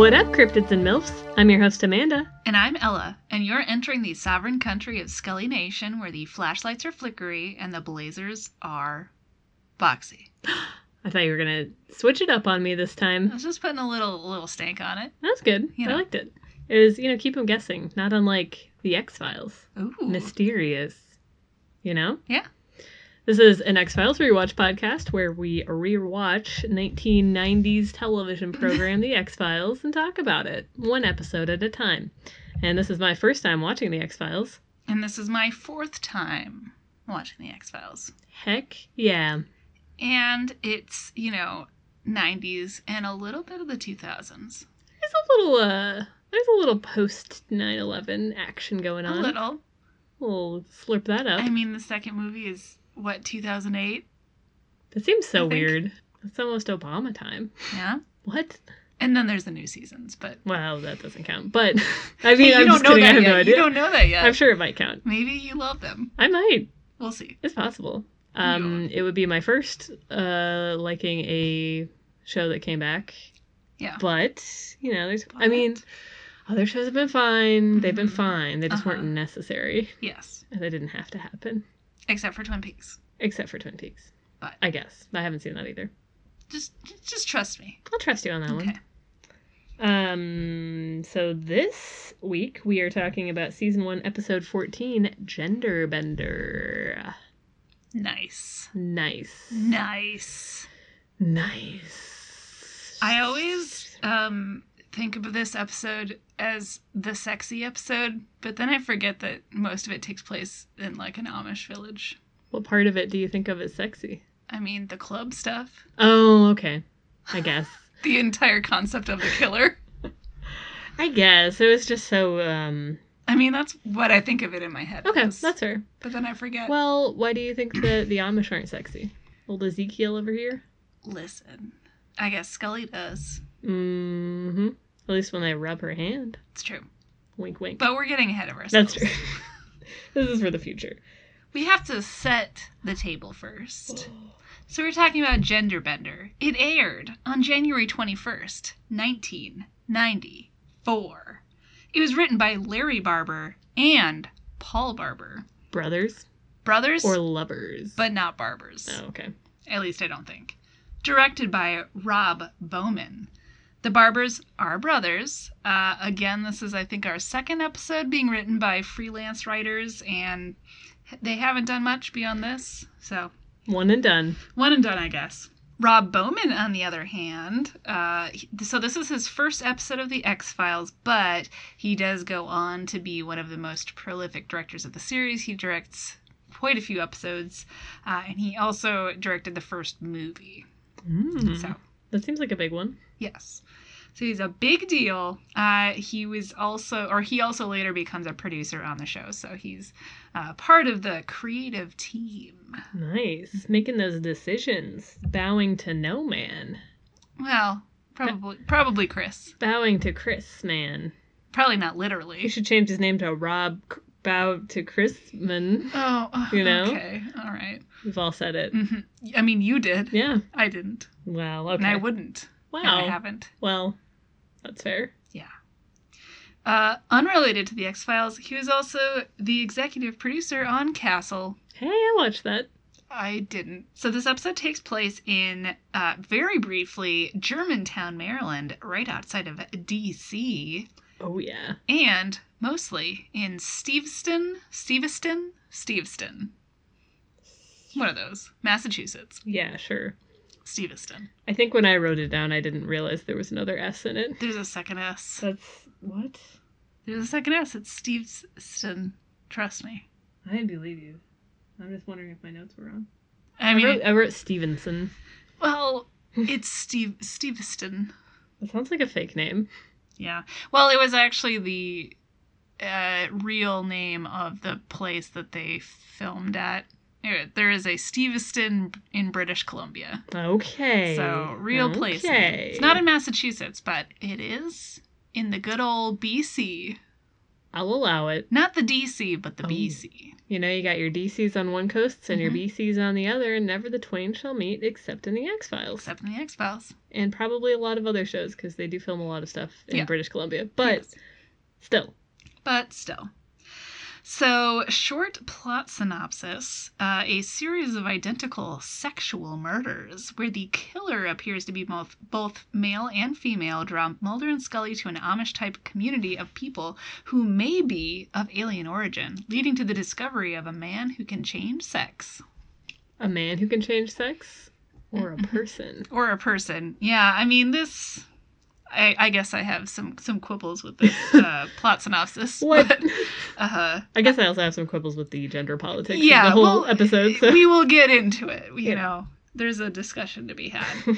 What up, cryptids and milfs? I'm your host, Amanda. And I'm Ella, and you're entering the sovereign country of Scully Nation, where the flashlights are flickery and the blazers are boxy. I thought you were going to switch it up on me this I time. was just putting a little stank on it. That's good. You I know. liked it. It was, keep them guessing. Not unlike the X-Files. Ooh. Mysterious. You know? Yeah. This is an X-Files rewatch podcast where we rewatch 1990s television program, The X-Files, and talk about it, one episode at a time. And this is my first time watching The X-Files. And this is my fourth time watching The X-Files. Heck yeah. And it's, 90s and a little bit of the 2000s. There's a little post 9/11 action going on. A little. We'll slurp that up. I mean, the second movie is, 2008? That seems so weird. It's almost Obama time. Yeah. What? And then there's the new seasons, but... Well, that doesn't count. But, I mean, Hey, I'm just kidding. I have no idea. You don't know that yet. I'm sure it might count. Maybe you love them. I might. We'll see. It's possible. It would be my first liking a show that came back. Yeah. But, I mean, other shows have been fine. Mm-hmm. They've been fine. They just weren't necessary. Yes. And they didn't have to happen. Except for Twin Peaks. Except for Twin Peaks. But I guess. I haven't seen that either. Just trust me. I'll trust you on that one. So this week we are talking about season 1, episode 14, Gender Bender. Nice. I always think of this episode as the sexy episode, but then I forget that most of it takes place in like an Amish village. What part of it do you think of as sexy? I mean, the club stuff. Oh, okay. I guess. The entire concept of the killer. I guess. It was just so, I mean, that's what I think of it in my head. Okay, that's fair. But then I forget. Well, why do you think that the Amish aren't sexy? Old Ezekiel over here? Listen, I guess Scully does. Mm-hmm. At least when they rub her hand. It's true. Wink, wink. But we're getting ahead of ourselves. That's true. This is for the future. We have to set the table first. So we're talking about Gender Bender. It aired on January 21st, 1994. It was written by Larry Barber and Paul Barber. Brothers? Brothers? Or lovers? But not Barbers. Oh, okay. At least I don't think. Directed by Rob Bowman. The Barbers are brothers. Again, this is, I think, our second episode being written by freelance writers, and they haven't done much beyond this, so... One and done, I guess. Rob Bowman, on the other hand, so this is his first episode of The X-Files, but he does go on to be one of the most prolific directors of the series. He directs quite a few episodes, and he also directed the first movie. So that seems like a big one. Yes. So he's a big deal. He also later becomes a producer on the show. So he's part of the creative team. Nice. Making those decisions. Bowing to no man. Well, probably Chris. Bowing to Chris, man. Probably not literally. He should change his name to Rob Bow to Chrisman. Oh, okay. All right. We've all said it. Mm-hmm. I mean, you did. Yeah. I didn't. Well, okay. And I wouldn't. Wow. And I haven't. Well, that's fair. Yeah. Unrelated to The X-Files, he was also the executive producer on Castle. Hey, I watched that. I didn't. So this episode takes place in, very briefly, Germantown, Maryland, right outside of D.C. Oh, yeah. And mostly in Steveston. One of those. Massachusetts. Yeah, sure. Steveston. I think when I wrote it down, I didn't realize there was another S in it. There's a second S. That's... what? There's a second S. It's Steveston. Trust me. I believe you. I'm just wondering if my notes were wrong. I wrote Stevenson. Well, it's Steveston. That sounds like a fake name. Yeah. Well, it was actually the real name of the place that they filmed at. There is a Steveston in British Columbia. Okay. So, real place. It's not in Massachusetts, but it is in the good old BC. I'll allow it. Not the DC, but the Oh. BC. You know, you got your DCs on one coast and your Mhm. BCs on the other, and never the twain shall meet except in the X-Files. Except in the X-Files. And probably a lot of other shows, because they do film a lot of stuff in Yeah. British Columbia. But Yes. still. But still. So, short plot synopsis. A series of identical sexual murders where the killer appears to be both male and female draw Mulder and Scully to an Amish-type community of people who may be of alien origin, leading to the discovery of a man who can change sex. A man who can change sex? Or a person? Or a person. Yeah, I mean, this... I guess I have some quibbles with this plot synopsis. What? But, I guess I also have some quibbles with the gender politics yeah, of the whole well, episode. So. We will get into it. You Yeah. know, there's a discussion to be had.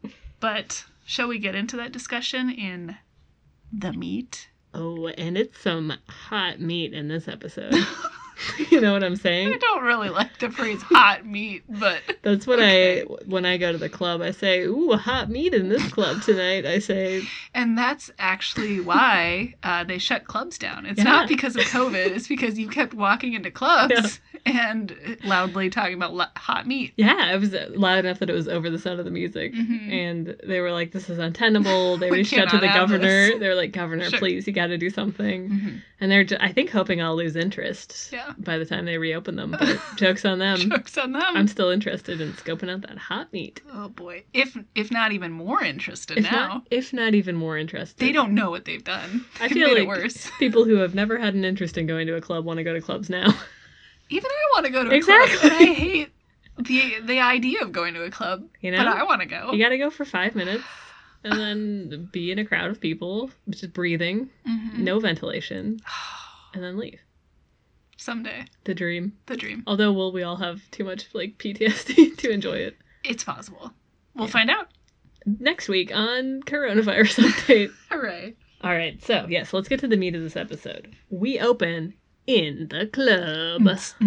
But shall we get into that discussion in the meat? Oh, and it's some hot meat in this episode. You know what I'm saying? I don't really like the phrase hot meat, but That's what okay. when I go to the club, I say, ooh, hot meat in this club tonight. I say, And that's actually why they shut clubs down. It's Yeah. not because of COVID. It's because you kept walking into clubs and loudly talking about hot meat. yeah, it was loud enough that it was over the sound of the music. Mhm. And they were like, this is untenable. They We reached out to cannot the have governor. this. They were like, Governor, Sure. please, you got to do something. Mhm. And they're, I think, hoping I'll lose interest Yeah. by the time they reopen them. But joke's on them. Jokes on them. I'm still interested in scoping out that hot meat. Oh boy. If not even more interested now. If not even more interested. They don't know what they've done. I They feel made like it worse. people who have never had an interest in going to a club want to go to clubs now. Even I want to go to a Exactly. club, and I hate the idea of going to a club. You know? But I want to go. You got to go for 5 minutes and then be in a crowd of people, just breathing, Mhm. no ventilation, and then leave. Someday, The dream. the dream. Although, will we all have too much like PTSD to enjoy it? It's possible. We'll Yeah. find out. Next week on Coronavirus Update. Hooray. All right, so yes, let's get to the meat of this episode. We open in the club.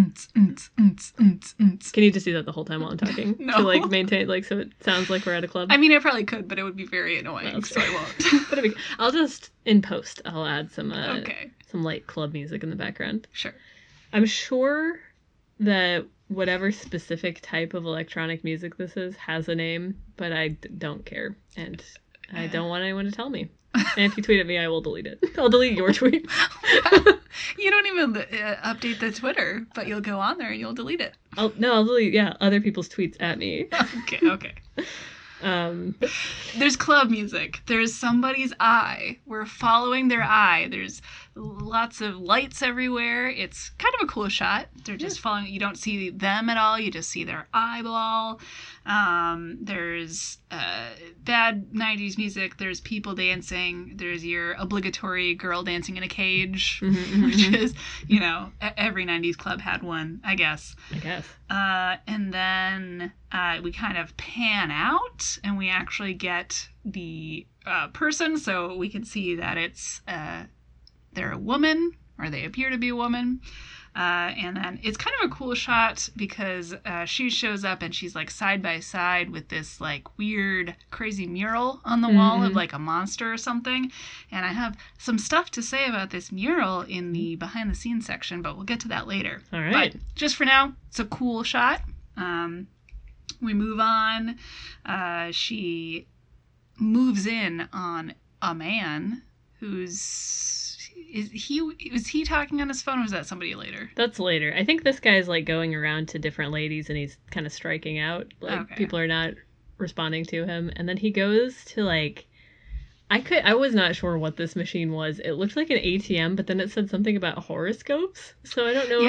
Can you just do that the whole time while I'm talking? No. To like maintain, like, so it sounds like we're at a club. I mean, I probably could, but it would be very annoying, That's so I fair. won't. But I'll just in post. I'll add some Okay, some light club music in the background. sure. I'm sure that whatever specific type of electronic music this is has a name, but I don't care, and I don't want anyone to tell me. And if you tweet at me, I will delete it. I'll delete your tweet. You don't even update the Twitter, but you'll go on there and you'll delete it. I'll delete other people's tweets at me. Okay. There's club music. There's somebody's eye. We're following their eye. There's lots of lights everywhere. It's kind of a cool shot. They're just following. You don't see them at all. You just see their eyeball. There's bad 90s music. There's people dancing. There's your obligatory girl dancing in a cage, which is, every 90s club had one, I guess. I guess. And then we kind of pan out and we actually get the person, so we can see that it's they're a woman, or they appear to be a woman. And then it's kind of a cool shot because she shows up and she's like side by side with this like weird crazy mural on the wall of like a monster or something. And I have some stuff to say about this mural in the behind the scenes section, but we'll get to that later. All right. But just for now, it's a cool shot. We move on. She moves in on a man who's... Was he talking on his phone, or was that somebody later? That's later. I think this guy's like going around to different ladies and he's kind of striking out. Like Okay. people are not responding to him. And then he goes to like I was not sure what this machine was. It looked like an ATM, but then it said something about horoscopes. So I don't know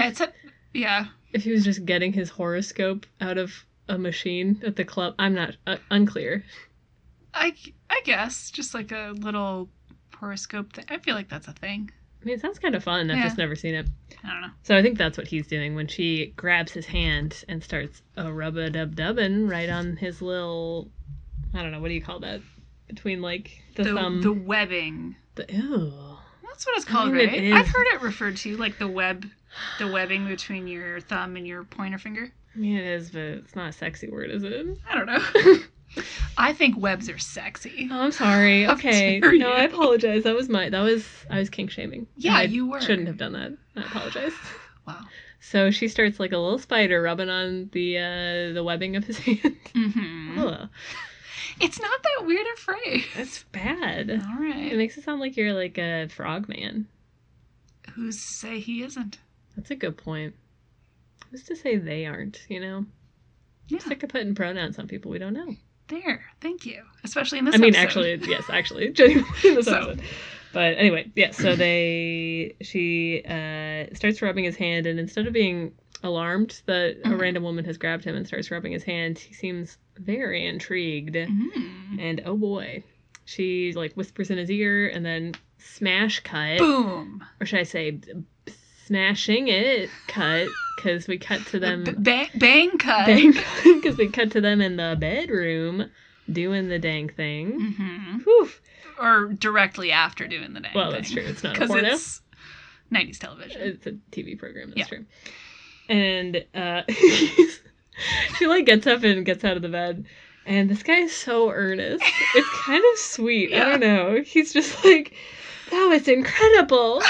if he was just getting his horoscope out of a machine at the club. I'm not unclear. I guess just like a little horoscope thing. I feel like that's a thing. I mean, it sounds kind of fun. I've Yeah. just never seen it. I don't know. So I think that's what he's doing when she grabs his hand and starts a rub-a-dub-dubbing right on his little, I don't know, what do you call that? Between like the thumb. The webbing. Ew. That's what it's called, I mean, right? it is. I've heard it referred to like the webbing between your thumb and your pointer finger. I mean, it is, but it's not a sexy word, is it? I don't know. I think webs are sexy. Oh, I'm sorry. How Okay. dare No, I you. apologize. I was kink shaming. Yeah, I you were. Shouldn't have done that. I apologize. Wow. So she starts like a little spider rubbing on the webbing of his hand. Mm-hmm. Ugh, It's not that weird or phrase. that's bad. All right. It makes it sound like you're like a frog man. Who's to say he isn't? That's a good point. Who's to say they aren't, you know? Yeah. I'm sick of putting pronouns on people we don't know. There. Thank you. Especially in this I mean, episode. actually, genuinely in this So. episode. But anyway, yeah, so she starts rubbing his hand, and instead of being alarmed that a random woman has grabbed him and starts rubbing his hand, he seems very intrigued. Mm. And oh boy, she like whispers in his ear and then smash cut. Boom. Or should I say smashing it cut, because we cut to them. Bang cut. Because we cut to them in the bedroom doing the dang thing. Mm-hmm. Whew. Or directly after doing the dang Well, thing. that's true. It's not a Because porno. it's 90s television. It's a TV program. That's Yeah. true. And she like gets up and gets out of the bed, and this guy is so earnest. It's kind of sweet. Yeah. I don't know. He's just like, that was incredible.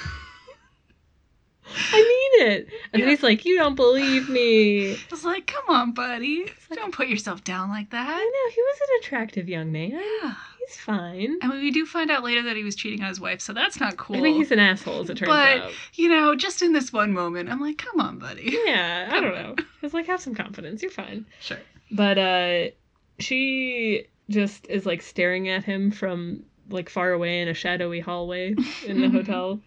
I mean it. And then he's like, you don't believe me. I was like, come on, buddy. Don't put yourself down like I that. know, he was an attractive young man. Yeah. He's fine. I mean, we do find out later that he was cheating on his wife, so that's not cool. I mean, he's an asshole, as it turns but, out. you know, just in this one moment, I'm like, come on, buddy. Yeah, I don't know. It's like, have some confidence. You're fine. Sure. But she just is like staring at him from like far away in a shadowy hallway in the hotel.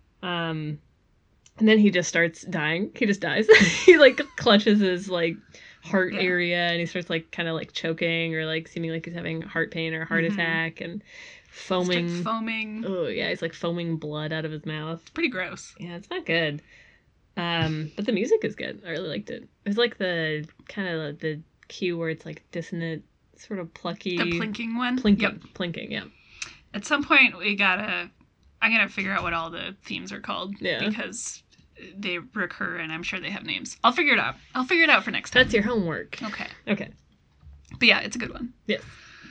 And then he just starts dying. He just dies. He like clutches his like heart area, and he starts like kind of like choking or like seeming like he's having heart pain or a heart attack and foaming. Starts foaming. Oh yeah, he's like foaming blood out of his mouth. It's pretty gross. Yeah, it's not good. But the music is good. I really liked it. It was like the kind of like the cue where it's like dissonant, sort of plucky. The plinking one? Plinking. Yep. Plinking, yeah. At some point, I'm gonna figure out what all the themes are called. Yeah. Because they recur, and I'm sure they have names. I'll figure it out. I'll figure it out for next time. That's your homework. Okay. Okay. But yeah, it's a good one. Yes.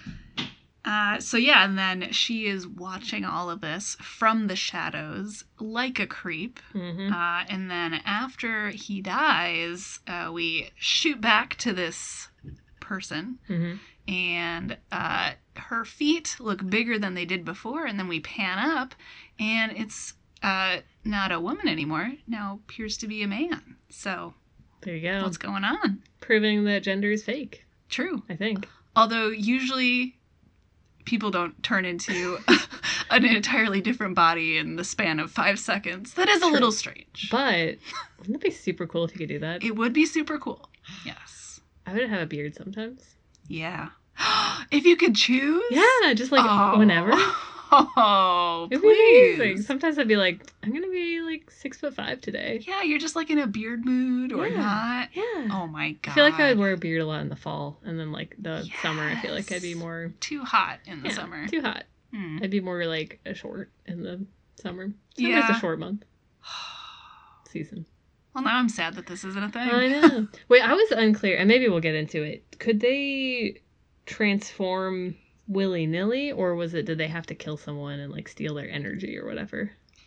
So yeah, and then she is watching all of this from the shadows like a creep. Mm-hmm. And then after he dies, we shoot back to this person, Mm-hmm. and her feet look bigger than they did before, and then we pan up, and it's not a woman anymore. Now appears to be a man. So There you go. what's going on? Proving that gender is fake, True. I think. Although usually people don't turn into an entirely different body in the span of 5 seconds. That is a True. little strange. But wouldn't it be super cool if you could do that? It would be super cool. Yes. I would have a beard sometimes. Yeah. If you could choose? Yeah, just like Oh. whenever. Oh, It'd be amazing. please. Sometimes I'd be like, I'm gonna be like 6'5" today. Yeah, you're just like in a beard mood or Yeah. not. Yeah. Oh my god. I feel like I would wear a beard a lot in the fall, and then like the summer, I feel like I'd be Yes. more Too hot in the yeah, summer. too hot. Hmm. I'd be more like a short in the summer. Summer's Yeah. a short month season. Well, now I'm sad that this isn't a thing. I know. Wait, I was unclear, and maybe we'll get into it. Could they transform willy-nilly, or did they have to kill someone and like steal their energy or whatever?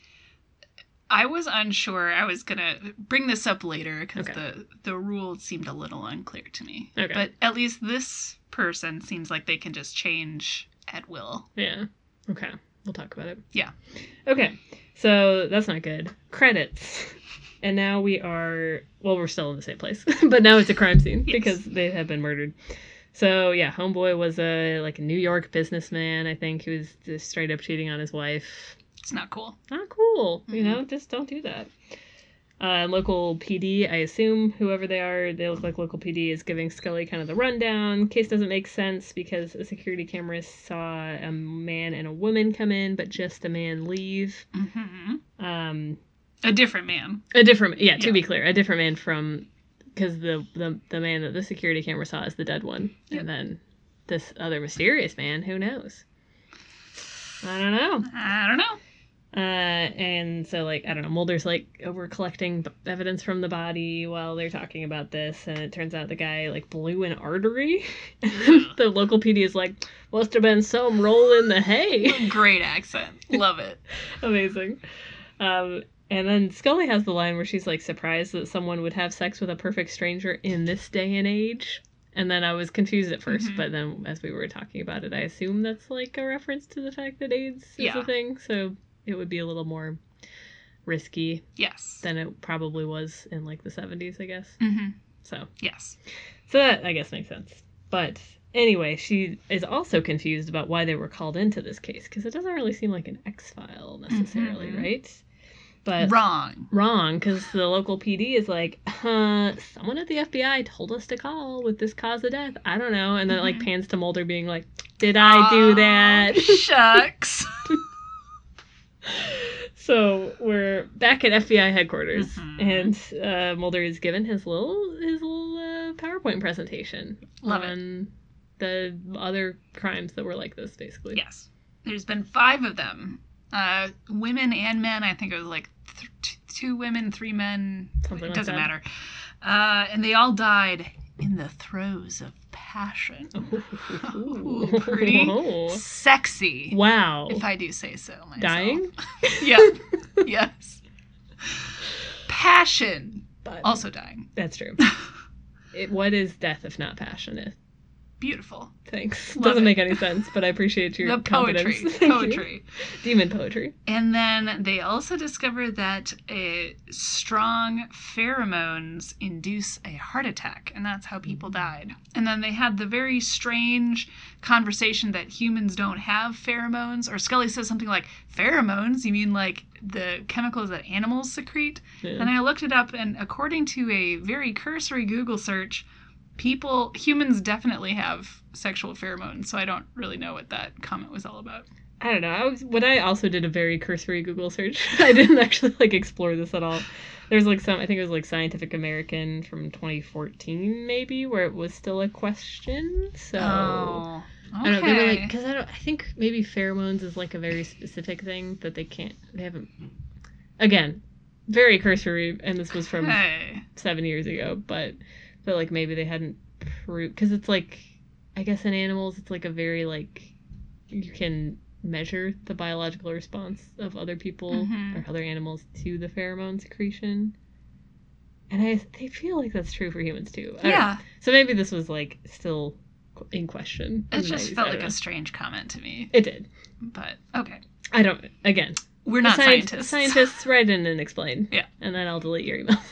I was unsure. I was gonna bring this up later because Okay. the rule seemed a little unclear to me. Okay. But at least this person seems like they can just change at will. Yeah. Okay. We'll talk about it. Yeah. Okay. So that's not good. Credits. And now we're still in the same place, but now it's a crime scene Yes. because they have been murdered. So yeah, homeboy was a New York businessman. I think he was just straight up cheating on his wife. It's not cool. Not cool, you Mhm. know. Just don't do that. Local PD, I assume whoever they look like local PD is giving Scully kind of the rundown. Case doesn't make sense because a security camera saw a man and a woman come in, but just a man leave. Mm-hmm. A different man. To Yeah. be clear, a different man from, because the man that the security camera saw is the dead one. Yep. And then this other mysterious man, who knows? I don't know. I don't know. And so, like, I don't know, Mulder's like, we're collecting evidence from the body while they're talking about this, and it turns out the guy, like, blew an artery. The local PD is like, must have been some roll in the hay. Great accent. Love it. Amazing. And then Scully has the line where she's, like, surprised that someone would have sex with a perfect stranger in this day and age. And then I was confused at first, but then as we were talking about it, I assume that's, like, a reference to the fact that AIDS is a thing, so it would be a little more risky than it probably was in, like, the 70s, I guess. So that, I guess, makes sense. But anyway, she is also confused about why they were called into this case, because it doesn't really seem like an X-file necessarily, right? But wrong, because the local PD is like, someone at the FBI told us to call with this cause of death. I don't know. And then it, like, pans to Mulder being like, did I do that? Shucks. So we're back at FBI headquarters, and Mulder is given his little PowerPoint presentation on the other crimes that were like this, basically. Yes. There's been 5 of them. Women and men. I think it was like 2 women, 3 men. Something it like doesn't that. matter. And they all died in the throes of passion. Ooh, pretty sexy. Wow. If I do say so myself. Dying? Yeah. Yes. Passion. But also dying. That's true. What is death if not passionate? Beautiful. Thanks. Love Doesn't it. make any sense, but I appreciate your The poetry. confidence. Thank Poetry. you. Demon poetry. And then they also discover that strong pheromones induce a heart attack, and that's how people died. And then they had the very strange conversation that humans don't have pheromones, or Scully says something like, pheromones? You mean like the chemicals that animals secrete? Yeah. And I looked it up, and according to a very cursory Google search, humans definitely have sexual pheromones, so I don't really know what that comment was all about. I don't know. I also did a very cursory Google search. I didn't actually, like, explore this at all. There's, like, I think it was, like, Scientific American from 2014, maybe, where it was still a question, so... Oh, okay. I don't know, they were, like, because I think maybe pheromones is, like, a very specific thing that they haven't... Again, very cursory, and this was from 7 years ago, but like, maybe they hadn't proved... Because it's, like, I guess in animals, it's, like, a very, like, you can measure the biological response of other people or other animals to the pheromone secretion. And I feel like that's true for humans, too. Yeah. So maybe this was, like, still in question. It just felt like a strange comment to me. It did. But, okay. I don't... Again. We're not scientists. Scientists, write in and explain. Yeah. And then I'll delete your email.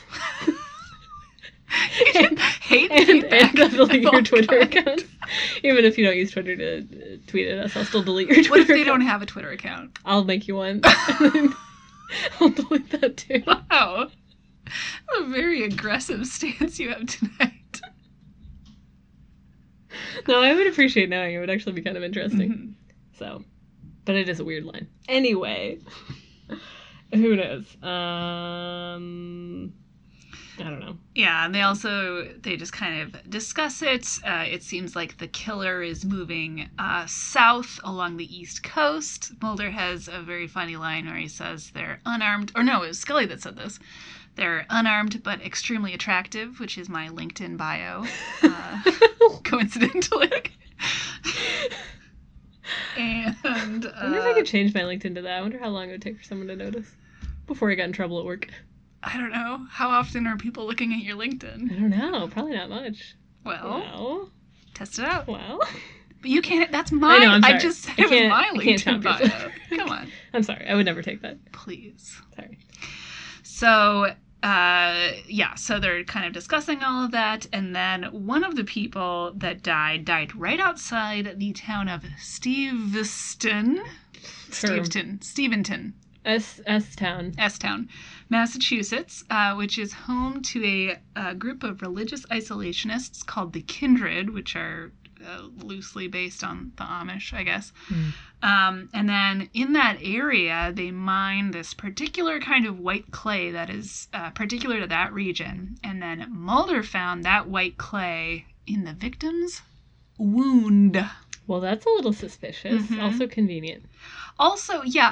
Hate and feedback. delete your Twitter account. Even if you don't use Twitter to tweet at us, I'll still delete your Twitter What if they account. don't have a Twitter account? I'll make you one. I'll delete that too. Wow. A very aggressive stance you have tonight. No, I would appreciate knowing. It would actually be kind of interesting. So, but it is a weird line. Anyway, who knows? I don't know. Yeah, and they just kind of discuss it. It seems like the killer is moving south along the East Coast. Mulder has a very funny line where he says they're unarmed, or no, it was Scully that said this. They're unarmed but extremely attractive, which is my LinkedIn bio, coincidentally. And I wonder if I could change my LinkedIn to that. I wonder how long it would take for someone to notice before I got in trouble at work. I don't know. How often are people looking at your LinkedIn? I don't know. Probably not much. Well, test it out. Well. But you can't. That's mine. I know, I'm sorry. I just said it was my LinkedIn bio. Come on. I'm sorry. I would never take that. Please. Sorry. So, so they're kind of discussing all of that, and then one of the people that died right outside the town of Steventon. S-Town, Massachusetts, which is home to a group of religious isolationists called the Kindred, which are loosely based on the Amish, I guess. And then in that area, they mine this particular kind of white clay that is particular to that region. And then Mulder found that white clay in the victim's wound. Well, that's a little suspicious. Also convenient. Also, yeah,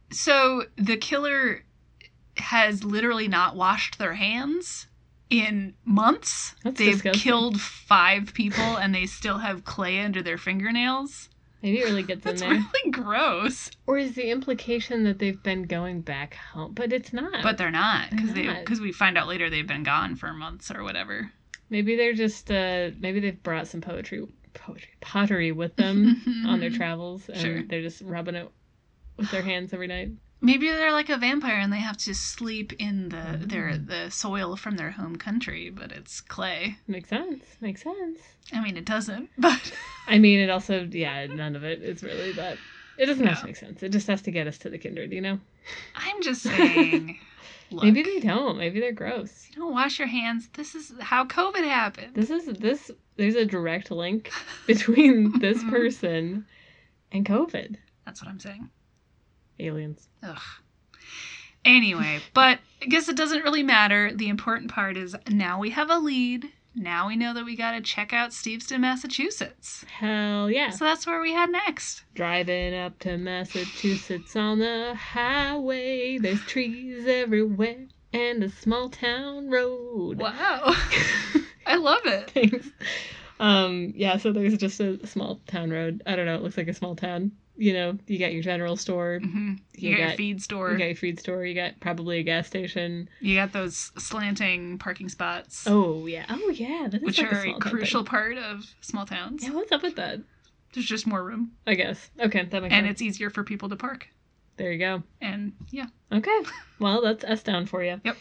So the killer has literally not washed their hands in months. That's They've disgusting. killed 5 people and they still have clay under their fingernails. Maybe it really gets in That's there. really gross. Or is the implication that they've been going back home? But it's not. But they're not, They're not. because we find out later they've been gone for months or whatever. Maybe they're just, maybe they've brought some pottery with them on their travels, and Sure. they're just rubbing it with their hands every night. Maybe they're like a vampire and they have to sleep in the soil from their home country, but it's clay. Makes sense. Makes sense. I mean, it doesn't, but I mean, it also, none of it is really that. It doesn't have No. to make sense. It just has to get us to the kindred, you know? I'm just saying. Look, Maybe they don't. Maybe they're gross. you don't wash your hands. This is how COVID happened. There's a direct link between this person and COVID. That's what I'm saying. Aliens. Ugh. Anyway, but I guess it doesn't really matter. The important part is now we have a lead. Now we know that we gotta check out Steveston, Massachusetts. Hell yeah. So that's where we head next. Driving up to Massachusetts on the highway. There's trees everywhere and a small town road. Wow. I love it. Thanks. Yeah, so there's just a small town road. I don't know, it looks like a small town. You know, you got your general store, Mm-hmm. You got your feed store. you got your feed store, you got probably a gas station. You got those slanting parking spots, Oh yeah, that is which like are a a small town crucial thing. part of small towns. Yeah, what's up with that? There's just more room, I guess. Okay, that makes and sense. it's easier for people to park. There you go. And yeah, Okay, well that's us down for you. Yep.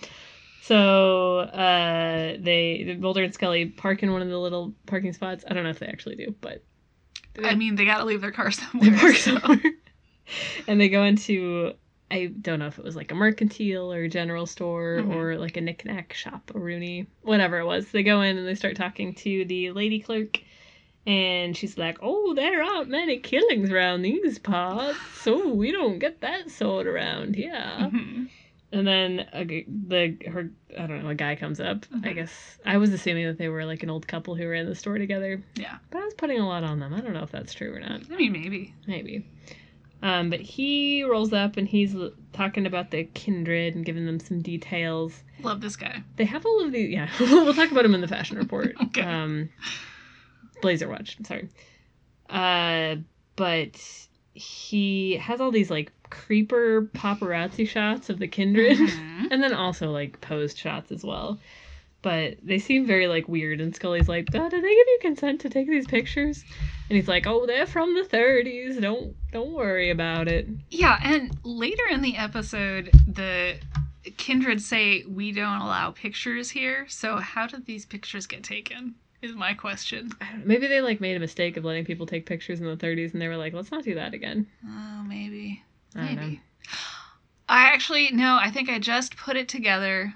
So Mulder and Scully park in one of the little parking spots. I don't know if they actually do, but I mean they gotta leave their car they somewhere. park so- somewhere. And they go into, I don't know if it was like a mercantile or a general store Mhm. or like a knick-knack shop, a Rooney, whatever it was. They go in and they start talking to the lady clerk. And she's like, "Oh, there aren't many killings around these parts, so we don't get that sort around here." Mhm. And then I don't know, a guy comes up. I Mhm. guess I was assuming that they were like an old couple who were in the store together, Yeah, but I was putting a lot on them. I don't know if that's true or not. I mean maybe. Maybe. But he rolls up and he's talking about the kindred and giving them some details. Love this guy. They have all of these. Yeah, we'll talk about him in the fashion report. Okay. Blazer Watch. Sorry. But he has all these like creeper paparazzi shots of the kindred, Mhm. and then also like posed shots as well. But they seem very like weird. And Scully's like, "Oh, did they give you consent to take these pictures?" And he's like, "Oh, they're from the 30s. Don't worry about it." Yeah, and later in the episode, the kindred say we don't allow pictures here. So how did these pictures get taken? Is my question. I don't know, maybe they like made a mistake of letting people take pictures in the 30s, and they were like, "Let's not do that again." Oh, maybe. I don't know. Maybe. I actually no. I think I just put it together.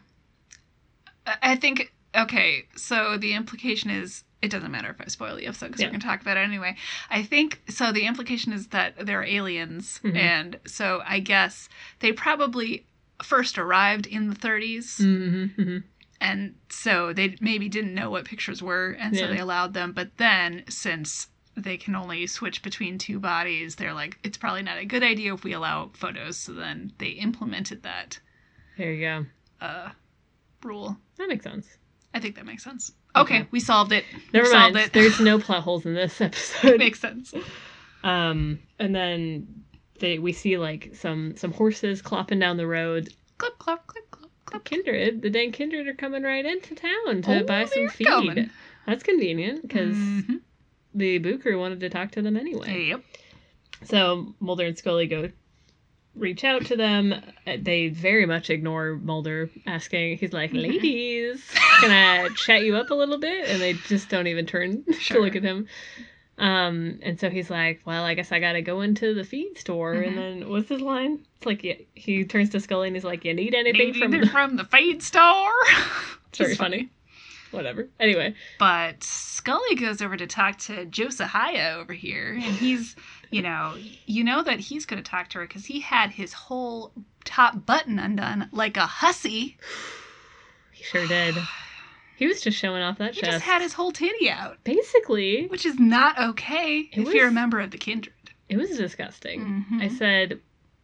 I think okay. So the implication is it doesn't matter if I spoil the episode because Yeah. we're going to talk about it anyway. I think so. The implication is that they're aliens, Mhm. and so I guess they probably first arrived in the 30s, Mm-hmm, mm-hmm. and so they maybe didn't know what pictures were, and so Yeah. they allowed them. But then since they can only switch between two bodies, they're like, it's probably not a good idea if we allow photos. So then they implemented that There you go. rule. That makes sense. I think that makes sense. Okay. Okay, we solved it. Never we mind. solved it. There's no plot holes in this episode. Makes sense. And then we see like some horses clopping down the road. Clip, clop, clip, clop, The clip. kindred, the dang kindred are coming right into town to Oh, buy some they're feed. coming. That's convenient because Mhm. the Boo Crew wanted to talk to them anyway. Yep. So Mulder and Scully go reach out to them. They very much ignore Mulder asking. He's like, Mhm. "Ladies, can I chat you up a little bit?" And they just don't even turn to Sure. look at him. And so he's like, "Well, I guess I gotta go into the feed store." Mhm. And then what's his line? It's like he turns to Scully and he's like, "You need anything Needing from it from the feed store. It's very Just funny. Whatever. Anyway, But Scully goes over to talk to Josiah over here, and he's, you know that he's going to talk to her because he had his whole top button undone like a hussy. he sure did. He was just showing off that He chest. just had his whole titty out, Basically, which is not okay It if was- you're a member of the kindred. it was disgusting. Mhm. I said,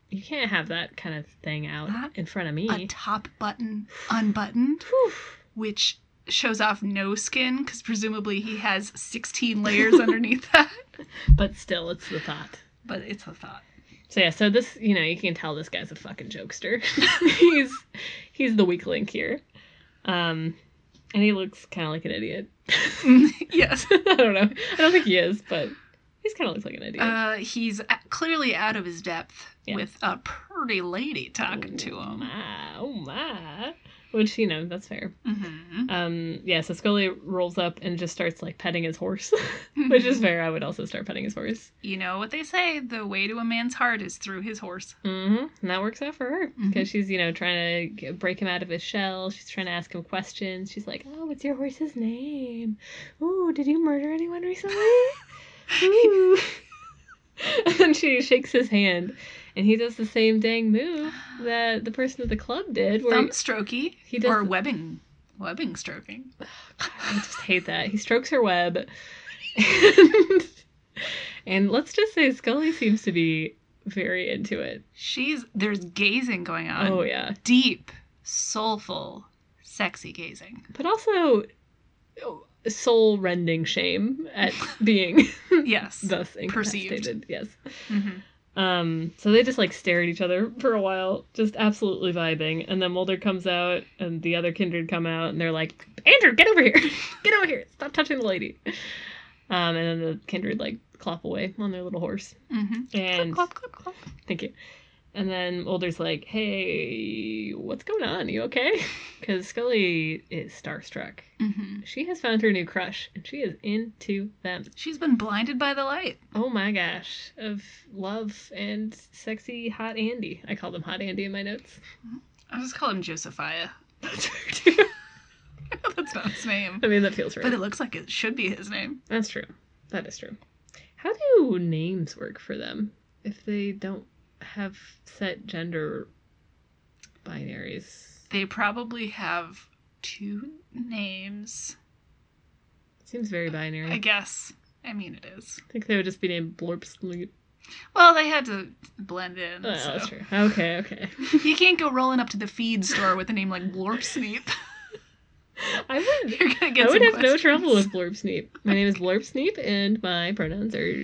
You can't have that kind of thing out Not in front of me. A top button unbuttoned, Whew. which shows off no skin, because presumably he has 16 layers underneath that. But still, it's the thought. But it's a thought. So yeah, so this, you can tell this guy's a fucking jokester. he's the weak link here. And he looks kind of like an idiot. Yes. I don't know. I don't think he is, but he's kind of looks like an idiot. He's clearly out of his depth Yeah. with a pretty lady talking to him. Oh my. Which, that's fair. Mm-hmm. Yeah, so Scully rolls up and just starts, petting his horse. Which is fair. I would also start petting his horse. You know what they say, the way to a man's heart is through his horse. Mm-hmm. And that works out for her. Because she's, trying to break him out of his shell. She's trying to ask him questions. She's like, oh, what's your horse's name? Ooh, did you murder anyone recently? Ooh. And then she shakes his hand. And he does the same dang move that the person at the club did. Where Thumb strokey. he does or the- webbing stroking. I just hate that. He strokes her web. And let's just say Scully seems to be very into it. There's gazing going on. Oh, yeah. Deep, soulful, sexy gazing. But also soul-rending shame at being Yes. thus Perceived. incapacitated. Yes. Mm-hmm. So they just stare at each other for a while, just absolutely vibing. And then Mulder comes out and the other kindred come out and they're like, Andrew, get over here. Get over here. Stop touching the lady. And then the kindred clop away on their little horse. Mm-hmm. And Clop, clop, clop. thank you. And then Mulder's like, hey, what's going on? You okay? Because Scully is starstruck. Mm-hmm. She has found her new crush, and she is into them. She's been blinded by the light. Oh my gosh. Of love and sexy hot Andy. I called him Hot Andy in my notes. I'll just call him Josephiah. That's fair too. That's not his name. I mean, that feels right. But it looks like it should be his name. That's true. That is true. How do names work for them if they don't have set gender binaries? They probably have 2 names. Seems very binary. I guess. I mean, it is. I think they would just be named Blorp Sleep. Well, they had to blend in. Oh, so. that's true. Okay. You can't go rolling up to the feed store with a name like Blorp Sneep. I would. You're gonna get I would some have no questions. trouble with Blorp Sneep. My name is Blorp Sneep, and my pronouns are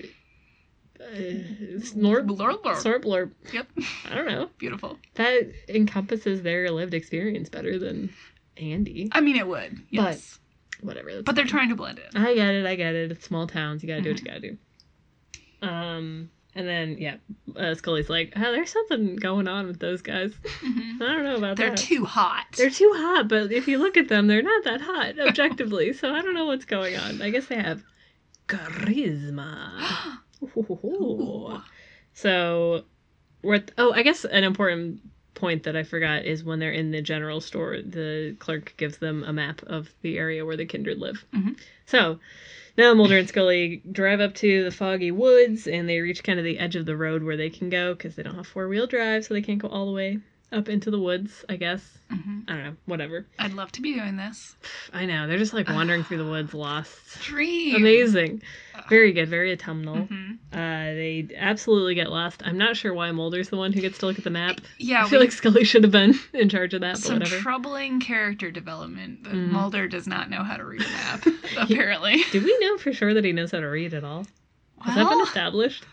Snorp, Blorp, blorp. Snorp, Blorp. Yep. I don't know. Beautiful. That encompasses their lived experience better than Andy. I mean, it would. Yes. Whatever. That's But they're fine. trying to blend in. I get it. It's small towns. You gotta do what you gotta do. And then, yeah, Scully's like, oh, there's something going on with those guys. Mhm. I don't know about They're that. too hot. They're too hot, but if you look at them, they're not that hot, objectively. So I don't know what's going on. I guess they have charisma. Ooh. So, I guess an important point that I forgot is when they're in the general store, the clerk gives them a map of the area where the kindred live. Mhm. So, now Mulder and Scully drive up to the foggy woods, and they reach kind of the edge of the road where they can go, because they don't have four-wheel drive, so they can't go all the way up into the woods, I guess. Mhm. I don't know, whatever. I'd love to be doing this. I know, they're just wandering through the woods, lost. Dream. Amazing. Very good, very autumnal. Mhm. They absolutely get lost. I'm not sure why Mulder's the one who gets to look at the map. Yeah, I feel we- like Scully should have been in charge of that, but Some whatever. troubling character development that Mhm. Mulder does not know how to read a map, apparently. Do we know for sure that he knows how to read at all? Has that been Well, established?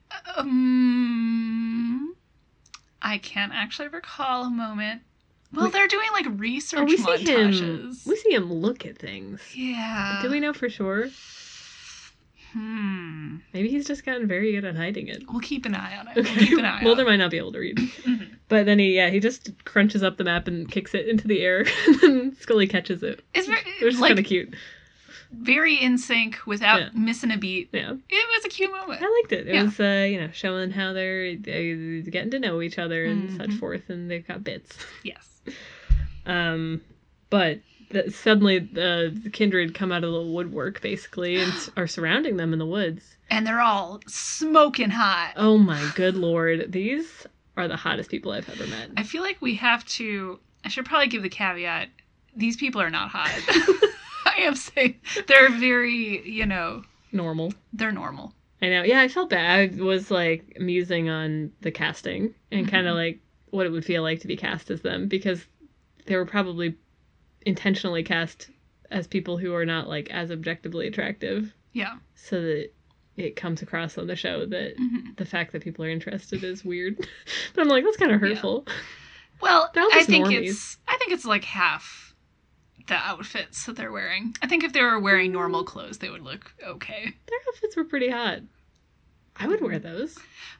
I can't actually recall a moment. Well, We- they're doing like research Oh, we see him. montages. We see him look at things. Yeah. Do we know for sure? Hmm. Maybe he's just gotten very good at hiding it. We'll keep an eye on it. We'll keep an eye Mulder on it. might not be able to read. Mhm. But then he just crunches up the map and kicks it into the air, and then Scully catches it. It's It was very, just like, kind of cute. very in sync without Yeah. missing a beat. Yeah, It was a cute moment. I liked it. It Yeah. was, showing how they're getting to know each other and such Mhm. forth, and they've got bits. Yes. But suddenly the kindred come out of the woodwork, basically, and are surrounding them in the woods. And they're all smoking hot. Oh my good lord. These are the hottest people I've ever met. I feel like we have to. I should probably give the caveat. These people are not hot. I am saying they're very, Normal. they're normal. I know. Yeah, I felt bad. I was like musing on the casting and kind of like what it would feel like to be cast as them, because they were probably intentionally cast as people who are not like as objectively attractive, Yeah. so that it comes across on the show that the fact that people are interested is weird. But I'm like, that's kind of hurtful. Well, They're all I just think normies. it's like half the outfits that they're wearing. I think if they were wearing normal clothes, they would look okay. Their outfits were pretty hot. I would wear those.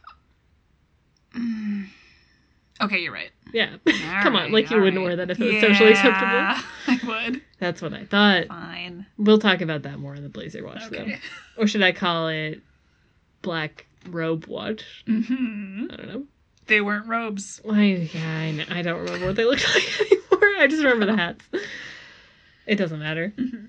Okay, you're right. Yeah. All Come on, right, like you all wouldn't right. wear that if it was socially acceptable. I would. That's what I thought. Fine. We'll talk about that more in the Blazer Watch, though. Okay. Or should I call it Black Robe Watch? Mm-hmm. I don't know. They weren't robes. I know. I don't remember what they look like anymore. I just remember the hats. It doesn't matter.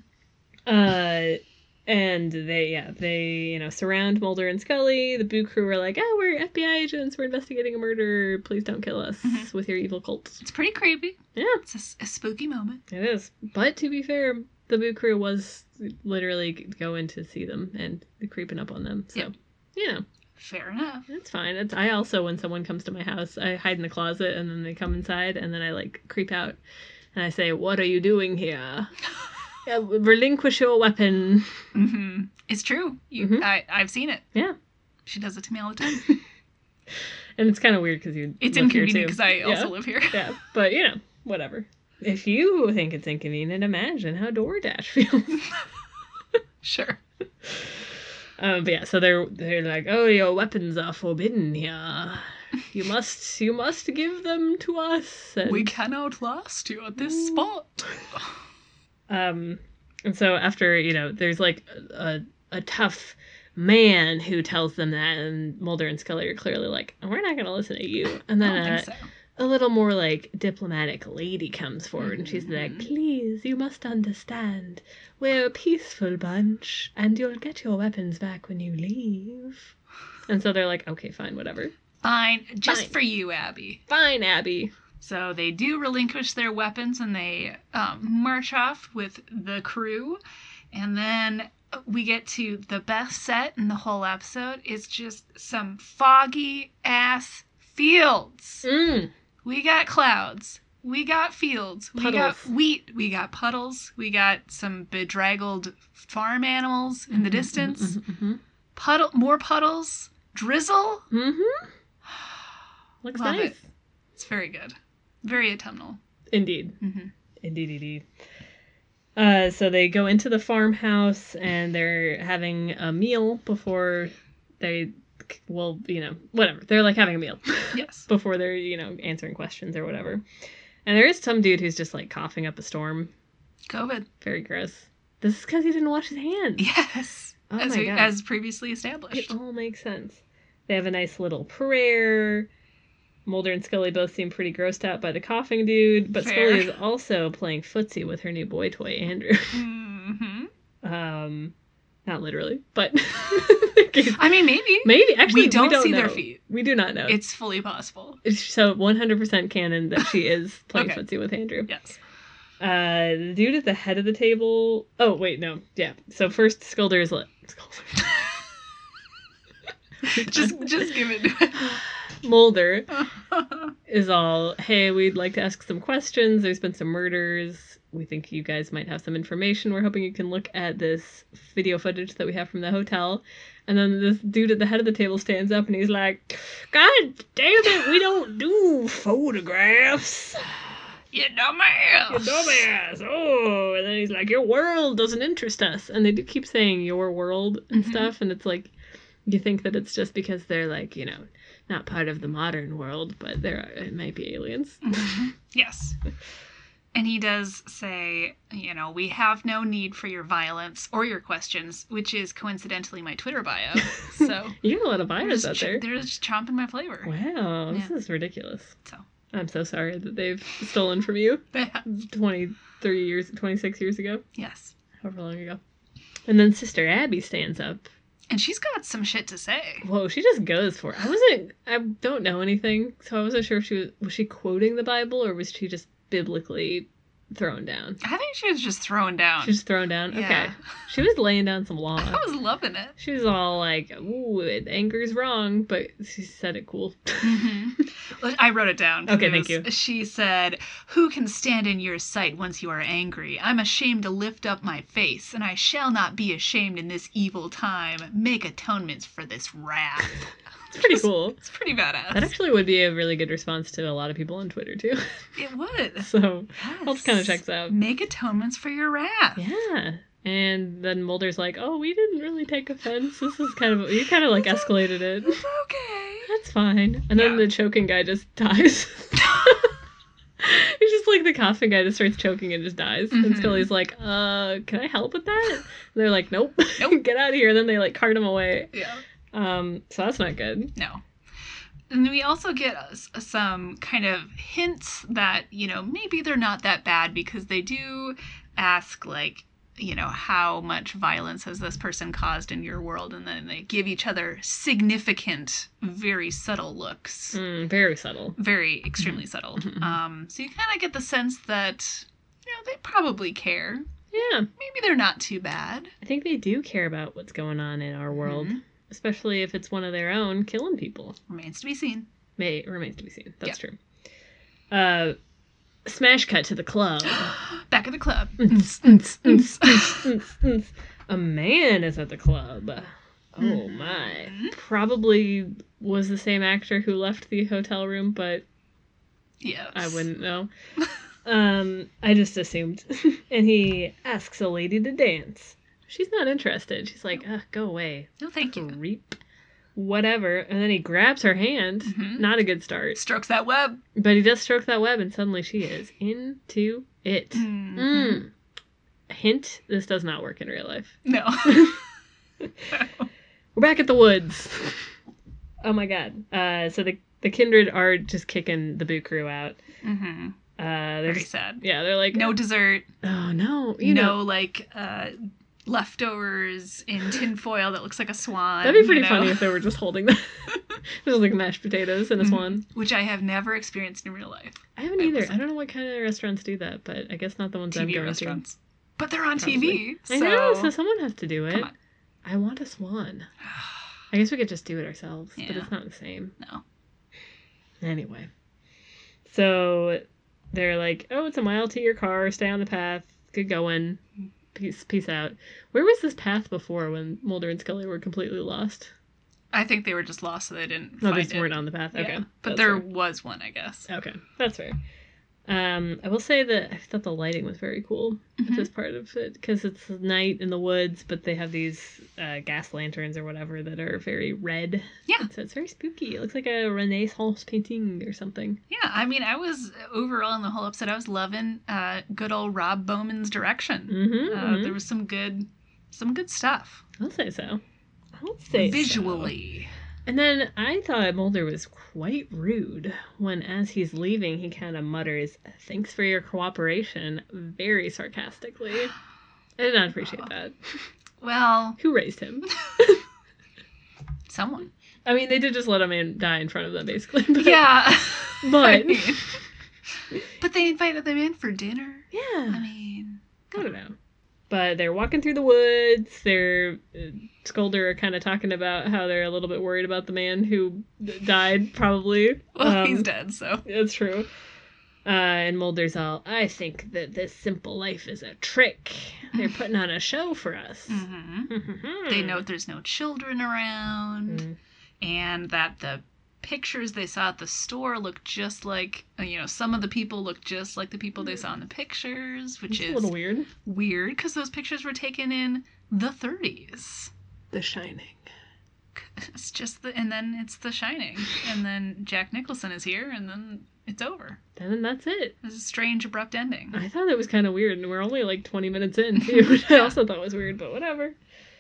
And they surround Mulder and Scully. The Boo crew are like, oh, we're FBI agents. We're investigating a murder. Please don't kill us with your evil cult. It's pretty creepy. Yeah, It's a spooky moment. it is. But to be fair, the Boo crew was literally going to see them and creeping up on them. So, Fair enough. that's fine. I also, when someone comes to my house, I hide in the closet and then they come inside and then I like creep out and I say, what are you doing here? Relinquish your weapon. Mm-hmm. It's true. I've seen it. Yeah. She does it to me all the time. And it's kind of weird because you It's live here, inconvenient too. because I also live here. Yeah, but whatever. If you think it's inconvenient, imagine how DoorDash feels. Sure. But yeah, so they're like, oh, your weapons are forbidden here. You must give them to us. And, We cannot last you at this spot. and so after there's like a tough man who tells them that, and Mulder and Scully are clearly like, we're not gonna listen to you. And I then don't think so. a little more like diplomatic lady comes forward and she's like, please, you must understand, we're a peaceful bunch and you'll get your weapons back when you leave. And so they're like, okay, fine, whatever. Fine. Just Fine. for you, Abby. Fine, Abby. So they do relinquish their weapons and they march off with the crew. And then we get to the best set in the whole episode. It's just some foggy ass fields. We got clouds. We got fields. We got Puddles. wheat. We got puddles. We got some bedraggled farm animals in the distance. More puddles. Drizzle. Looks Love nice. it. It's very good. Very autumnal. Indeed. Indeed. So they go into the farmhouse and they're having a meal before they, whatever. They're like having a meal Yes. before they're, answering questions or whatever. And there is some dude who's just like coughing up a storm. COVID. Very gross. This is because he didn't wash his hands. Yes. Oh my God. As previously established. It all makes sense. They have a nice little prayer. Mulder and Scully both seem pretty grossed out by the coughing dude, but Fair. Scully is also playing footsie with her new boy toy, Andrew. Not literally, but I mean, maybe. maybe. Actually, We don't see know. their feet. We do not know. It's fully possible. It's so 100% canon that she is playing Okay. footsie with Andrew. Yes. The dude at the head of the table. Oh wait, no, yeah. So first, Sculder is Just give it to it. Mulder is all, hey, we'd like to ask some questions. There's been some murders. We think you guys might have some information. We're hoping you can look at this video footage that we have from the hotel. And then this dude at the head of the table stands up and he's like, God damn it, we don't do photographs. You dumbass. You dumbass. Oh, and then he's like, your world doesn't interest us. And they do keep saying your world and stuff. And it's like, you think that it's just because they're like, not part of the modern world, but it might be aliens. Yes. And he does say, we have no need for your violence or your questions, which is coincidentally my Twitter bio. So You got a lot of bios out there. they're just chomping my flavor. Wow, this Yeah. is ridiculous. So. I'm so sorry that they've stolen from you 23 years, 26 years ago, Yes. however long ago. And then Sister Abby stands up. And she's got some shit to say. Whoa, she just goes for it. I don't know anything, so I wasn't sure if was she quoting the Bible or was she just biblically thrown down. I think she was just thrown down. She was thrown down? Yeah. Okay. She was laying down some law. I was loving it. She was all like, ooh, anger's wrong, but she said it cool. Well, I wrote it down. Okay, thank you. She said, "Who can stand in your sight once you are angry? I'm ashamed to lift up my face, and I shall not be ashamed in this evil time. Make atonements for this wrath." It's pretty cool. It's pretty badass. That actually would be a really good response to a lot of people on Twitter, too. It would. So, Yes. that kind of checks out. Make atonements for your wrath. Yeah. And then Mulder's like, oh, we didn't really take offense. This is kind of, you kind of like escalated it. It's okay. That's fine. And then the choking guy just dies. He's just like the coughing guy just starts choking and just dies. And Scully's like, can I help with that? And they're like, nope. Get out of here. And then they like cart him away. Yeah. So that's not good. No. And we also get some kind of hints that, you know, maybe they're not that bad because they do ask, like, you know, how much violence has this person caused in your world? And then they give each other significant, very subtle looks. Very subtle. Very extremely subtle. So you kind of get the sense that, you know, they probably care. Yeah. Maybe they're not too bad. I think they do care about what's going on in our world. Especially if it's one of their own killing people. Remains to be seen. Remains to be seen. That's true. Smash cut to the club. Back at the club. A man is at the club. Oh my. Probably was the same actor who left the hotel room, but yes. I wouldn't know. I just assumed. And he asks a lady to dance. She's not interested. She's like, go away. No, thank you. Creep. Whatever. And then he grabs her hand. Not a good start. Strokes that web. But he does stroke that web, and suddenly she is into it. Hint, this does not work in real life. No. We're back at the woods. Oh my god. So the Kindred are just kicking the Boo Crew out. They're Very sad. Yeah, they're like... No dessert. Oh, no. Like, leftovers in tinfoil that looks like a swan. That'd be pretty funny if they were just holding that. Just like mashed potatoes and a swan. Which I have never experienced in real life. I haven't either. I don't know what kind of restaurants do that, but I guess not the ones I'm going restaurants. to. But they're on TV. I know, so someone has to do it. Come on. I want a swan. I guess we could just do it ourselves, but Yeah. it's not the same. No. Anyway. So they're like, oh, it's a mile to your car. Stay on the path. Good going. Peace out. Where was this path before when Mulder and Scully were completely lost? I think they were just lost, so they didn't No, find they it. weren't on the path. Okay. Yeah. But That's there fair. was one, I guess. Okay. That's fair. I will say that I thought the lighting was very cool with this part of it, because it's night in the woods, but they have these gas lanterns or whatever that are very red. Yeah. So it's very spooky. It looks like a Renaissance painting or something. Yeah, I mean, I was, overall in the whole episode, I was loving good old Rob Bowman's direction. There was some good stuff. I'll say so. Visually. And then I thought Mulder was quite rude when, as he's leaving, he kind of mutters, "Thanks for your cooperation," very sarcastically. I did not appreciate that. Well, Who raised him? someone. I mean, they did just let him die in front of them, basically. But, Yeah. But, But they invited them in for dinner. yeah. I mean, I don't know. But they're walking through the woods. They're Scolder are kind of talking about how they're a little bit worried about the man who died, probably. well, he's dead, so. That's true. And Mulder's all, I think that this simple life is a trick. They're putting on a show for us. They know there's no children around, and that the pictures they saw at the store look just like, some of the people look just like the people they saw in the pictures, which It's is a little weird. Weird, because those pictures were taken in the 30s. The Shining. It's just and then it's The Shining, and then Jack Nicholson is here, and then it's over. Then that's it. It's a strange, abrupt ending. I thought it was kind of weird, and we're only like 20 minutes in, too, which I also thought was weird, but whatever.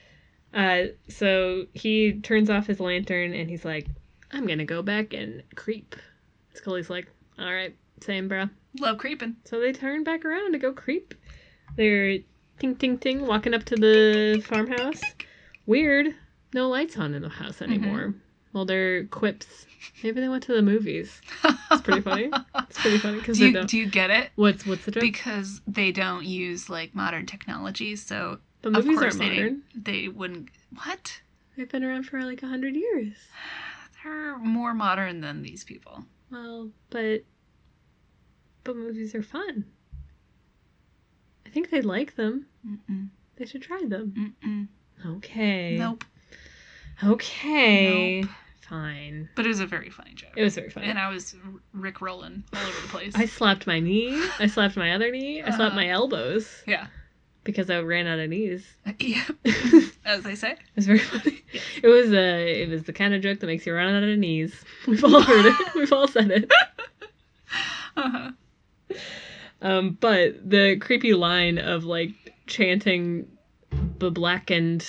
So he turns off his lantern, and he's like, I'm gonna go back and creep. Scully's like, alright, same, bro. Love creeping. So they turn back around to go creep. They're ting, ting, ting, walking up to the farmhouse. Weird. No lights on in the house anymore. Mulder quips, maybe they went to the movies. It's pretty funny. It's pretty funny because do you get it? What's the joke? Because they don't use like modern technology, so The of movies course aren't modern. they wouldn't. What? They've been around for like 100 years. They're more modern than these people. Well, but movies are fun. I think they'd like them. Mm-mm. They should try them. Mm-mm. Okay. Nope. Okay. Nope. Fine. But it was a very funny joke. It was very funny. And I was Rick rolling all over the place. I slapped my knee. I slapped my other knee. I slapped my elbows. Yeah. Because I ran out of knees. Yeah. As they say. It was very funny. Yeah. It was the kind of joke that makes you run out of knees. We've all heard it. We've all said it. Uh-huh. But the creepy line of like chanting the black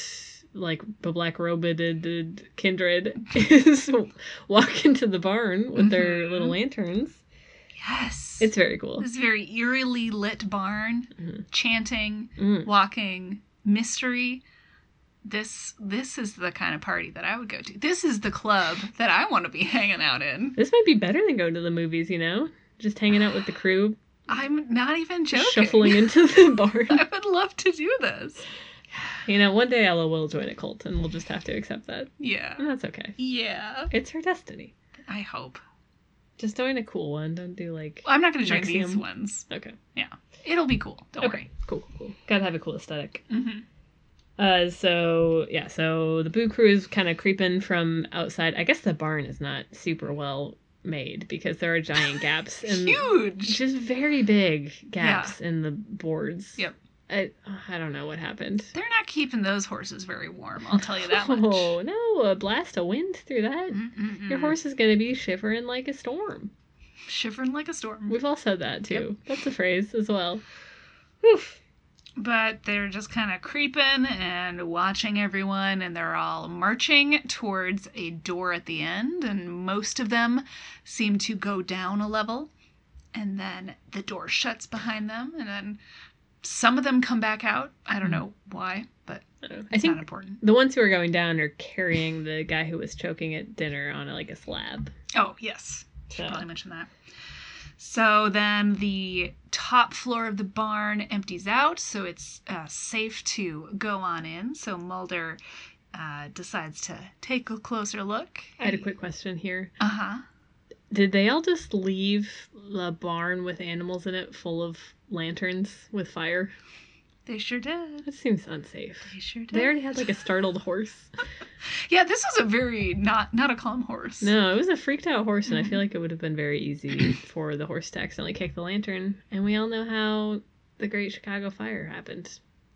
robed kindred is walk into the barn with their little lanterns. Yes. It's very cool. This very eerily lit barn, chanting, Mm. walking, mystery. This is the kind of party that I would go to. This is the club that I want to be hanging out in. This might be better than going to the movies, you know? Just hanging out with the crew. I'm not even joking. Shuffling into the barn. I would love to do this. You know, one day Ella will join a cult and we'll just have to accept that. Yeah. And that's okay. Yeah. It's her destiny. I hope. Just join a cool one. Don't do like... I'm not going to join Nexium. these ones. Okay. Yeah. It'll be cool. Don't Okay. Cool. Gotta have a cool aesthetic. worry. So the Boo Crew is kind of creeping from outside. I guess the barn is not super well made because there are giant gaps. Huge! Just very big gaps in the boards. Yep. I don't know what happened. They're not keeping those horses very warm, I'll tell you that much. Oh, no, a blast of wind through that. Mm-mm-mm. Your horse is going to be shivering like a storm. Shivering like a storm. We've all said that, too. Yep. That's a phrase as well. Oof. But they're just kind of creeping and watching everyone, and they're all marching towards a door at the end, and most of them seem to go down a level, and then the door shuts behind them, and then some of them come back out. I don't know why, but I it's think not important. the ones who are going down are carrying the guy who was choking at dinner on like a slab. Oh, yes. Should So- probably mention that. So then the top floor of the barn empties out, so it's safe to go on in. So Mulder decides to take a closer look. I had a quick question here. Uh-huh. Did they all just leave the barn with animals in it full of lanterns with fire? They sure did. That seems unsafe. They sure did. They already had like a startled horse. Yeah, this was a very not a calm horse. No, it was a freaked out horse, and I feel like it would have been very easy for the horse to accidentally kick the lantern. And we all know how the Great Chicago Fire happened.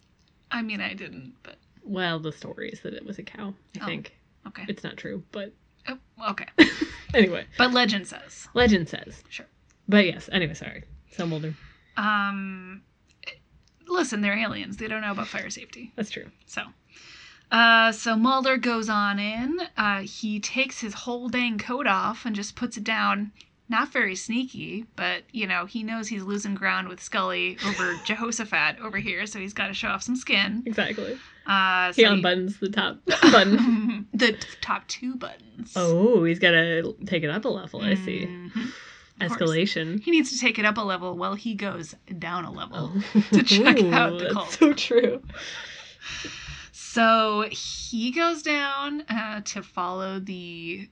I mean, I didn't, but Well, the story is that it was a cow, I think. okay. It's not true, but Oh, okay. anyway. But legend says. Legend says. Sure. But yes, anyway, sorry. So Mulder. Listen, they're aliens. They don't know about fire safety. That's true. So Mulder goes on in. He takes his whole dang coat off and just puts it down. Not very sneaky, but, you know, he knows he's losing ground with Scully over Jehoshaphat over here, so he's got to show off some skin. Exactly. So He unbuttons the top button. the top two buttons. Oh, he's got to take it up a level, I see. Mhm. Of course. Escalation. He needs to take it up a level while he goes down a level Oh. to check out the That's cult. so true. So he goes down to follow the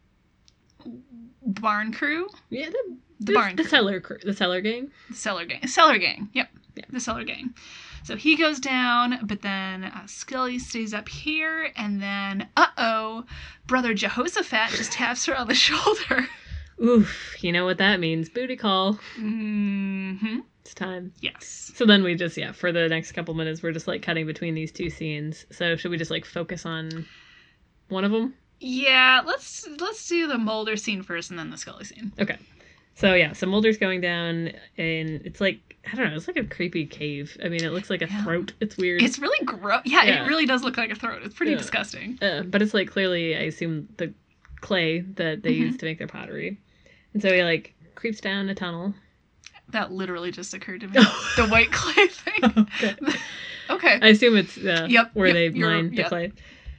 barn crew, Yeah, the barn the crew, the cellar gang. the cellar gang. Yep, Yeah. the cellar gang. So he goes down, but then Scully stays up here, and then brother Jehoshaphat just taps her on the shoulder. Oof, you know what that means. Booty call. Mm-hmm. It's time. Yes. So then we just, for the next couple minutes, we're just like cutting between these two scenes. So should we just like focus on one of them? Yeah, let's do the Mulder scene first, and then the Scully scene. Okay. So so Mulder's going down, and it's like, I don't know, it's like a creepy cave. I mean, it looks like a throat. It's weird. It's really gross. Yeah, Yeah. it really does look like a throat. It's pretty Yeah. disgusting. But it's like clearly, I assume, the clay that they use to make their pottery. And so he like creeps down a tunnel. That literally just occurred to me. The white clay thing. Okay. Okay. I assume it's where Yep, they you're- mine the yep. clay.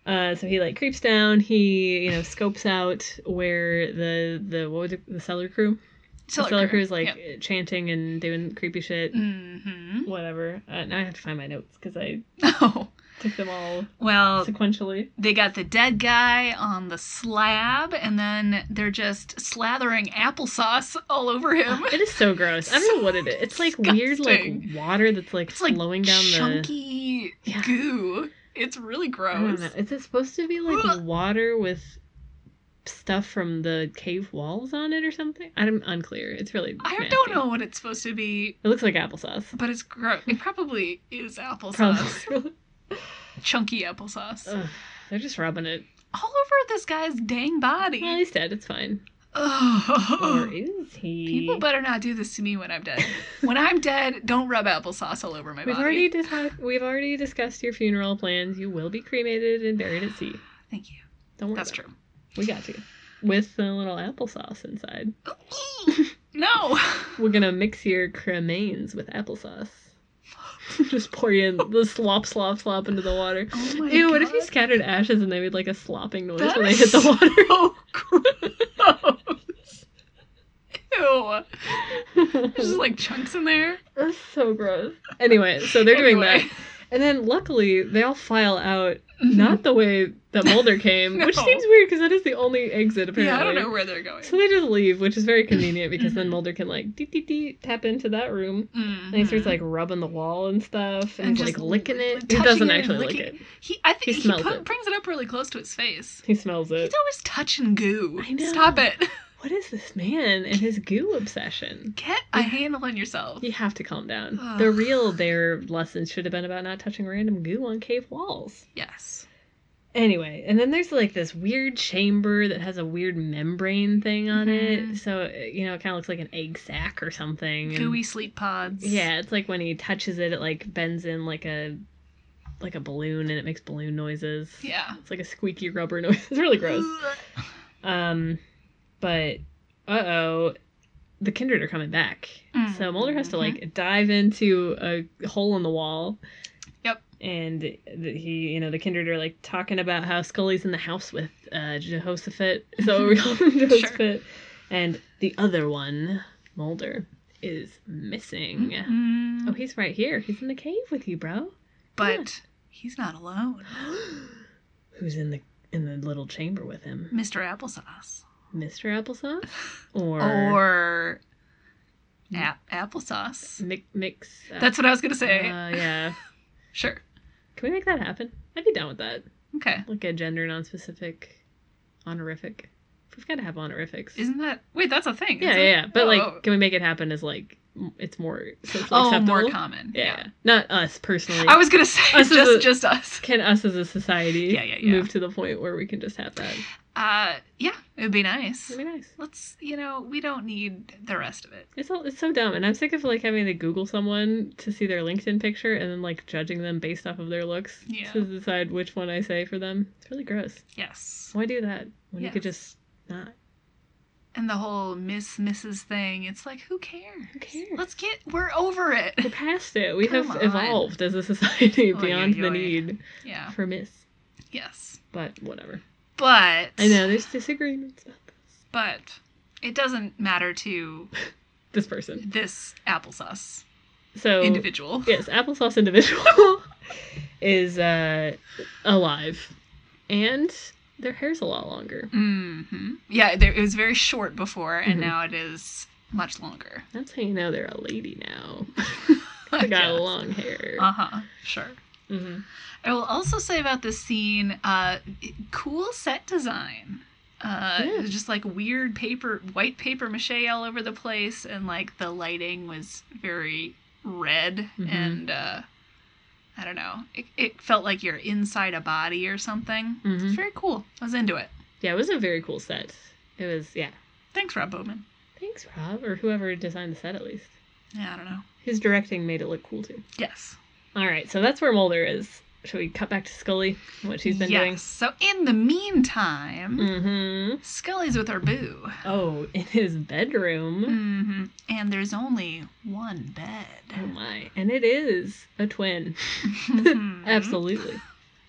So he like creeps down. He scopes out where the what was it, the cellar crew. The cellar crew is like chanting and doing creepy shit. Mm-hmm. Whatever. Now I have to find my notes because I took them all sequentially. They got the dead guy on the slab, and then they're just slathering applesauce all over him. It is so gross. I don't know what it is. It's like weird, like water that's like flowing down chunky goo. It's really gross. I don't know. Is it supposed to be like water with stuff from the cave walls on it or something? I'm unclear. It's really nasty. Don't know what it's supposed to be. It looks like applesauce. But it's gross. It probably is applesauce. Probably. Chunky applesauce. Ugh, they're just rubbing it all over this guy's dang body. Well, he's dead. It's fine. Oh. Or is he? People better not do this to me when I'm dead. When I'm dead, don't rub applesauce all over my body. We've already discussed your funeral plans. You will be cremated and buried at sea. Thank you. Don't worry. That's true. We got you. With a little applesauce inside. No. We're gonna mix your cremains with applesauce. Just pour you in the slop into the water. Oh my Ew, God. what if you scattered ashes and they made like a slopping noise when they hit the water? So gross. Ew. There's just like chunks in there. That's so gross. Anyway, so they're doing that. And then luckily they all file out not the way that Mulder came, which seems weird because that is the only exit apparently. Yeah, I don't know where they're going. So they just leave, which is very convenient because then Mulder can like tap into that room. And he starts like rubbing the wall and stuff and he's like licking it. He doesn't actually lick it. I think he smells it. Brings it up really close to his face. He smells it. He's always touching goo. I know. Stop it. What is this man and his goo obsession? Get a handle on yourself. You have to calm down. The real Dare lessons should have been about not touching random goo on cave walls. Yes. Anyway, and then there's like this weird chamber that has a weird membrane thing on it. So, it kind of looks like an egg sac or something. Gooey sleep pods. Yeah, it's like when he touches it, it like bends in like a balloon and it makes balloon noises. Yeah. It's like a squeaky rubber noise. It's really gross. But, the Kindred are coming back. So Mulder has to, like, dive into a hole in the wall. Yep. And the Kindred are, like, talking about how Scully's in the house with Jehoshaphat. So we call him Jehoshaphat. Sure. And the other one, Mulder, is missing. Oh, he's right here. He's in the cave with you, bro. But he's not alone. Who's in the little chamber with him? Mr. Applesauce. Mr. Applesauce? Or applesauce. Mix. That's what I was going to say. Yeah. Sure. Can we make that happen? I'd be down with that. Okay. Like a gender non-specific honorific. We've got to have honorifics. Isn't that... Wait, that's a thing. Yeah. But, like, can we make it happen as, like, it's more socially acceptable? more common. Yeah. Not us, personally. I was going to say, just us. Can us as a society move to the point where we can just have that? Yeah, it would be nice. It'd be nice. Let's, we don't need the rest of it. It's so dumb, and I'm sick of, like, having to Google someone to see their LinkedIn picture and then, like, judging them based off of their looks to decide which one I say for them. It's really gross. Yes. Why do that when you could just not? And the whole Mrs. thing, it's like, who cares? Who cares? We're over it. We're past it. We have evolved as a society beyond the need for Miss. Yes. But whatever. But I know there's disagreements about this. But it doesn't matter to this person. This applesauce individual. Yes, applesauce individual is alive. And their hair's a lot longer. Mm-hmm. Yeah, it was very short before, and now it is much longer. That's how you know they're a lady now. They got long hair. Sure. Mm-hmm. I will also say about this scene, cool set design. Just like weird white paper mache all over the place, and like the lighting was very red, and I don't know. It felt like you're inside a body or something. It's very cool. I was into it. Yeah, it was a very cool set. It was, Thanks, Rob Bowman. Thanks, Rob, or whoever designed the set at least. Yeah, I don't know. His directing made it look cool too. Yes. All right, so that's where Mulder is. Should we cut back to Scully? What she's been doing? Yes. So in the meantime, Scully's with her boo. Oh, in his bedroom. And there's only one bed. Oh my. And it is a twin. Absolutely.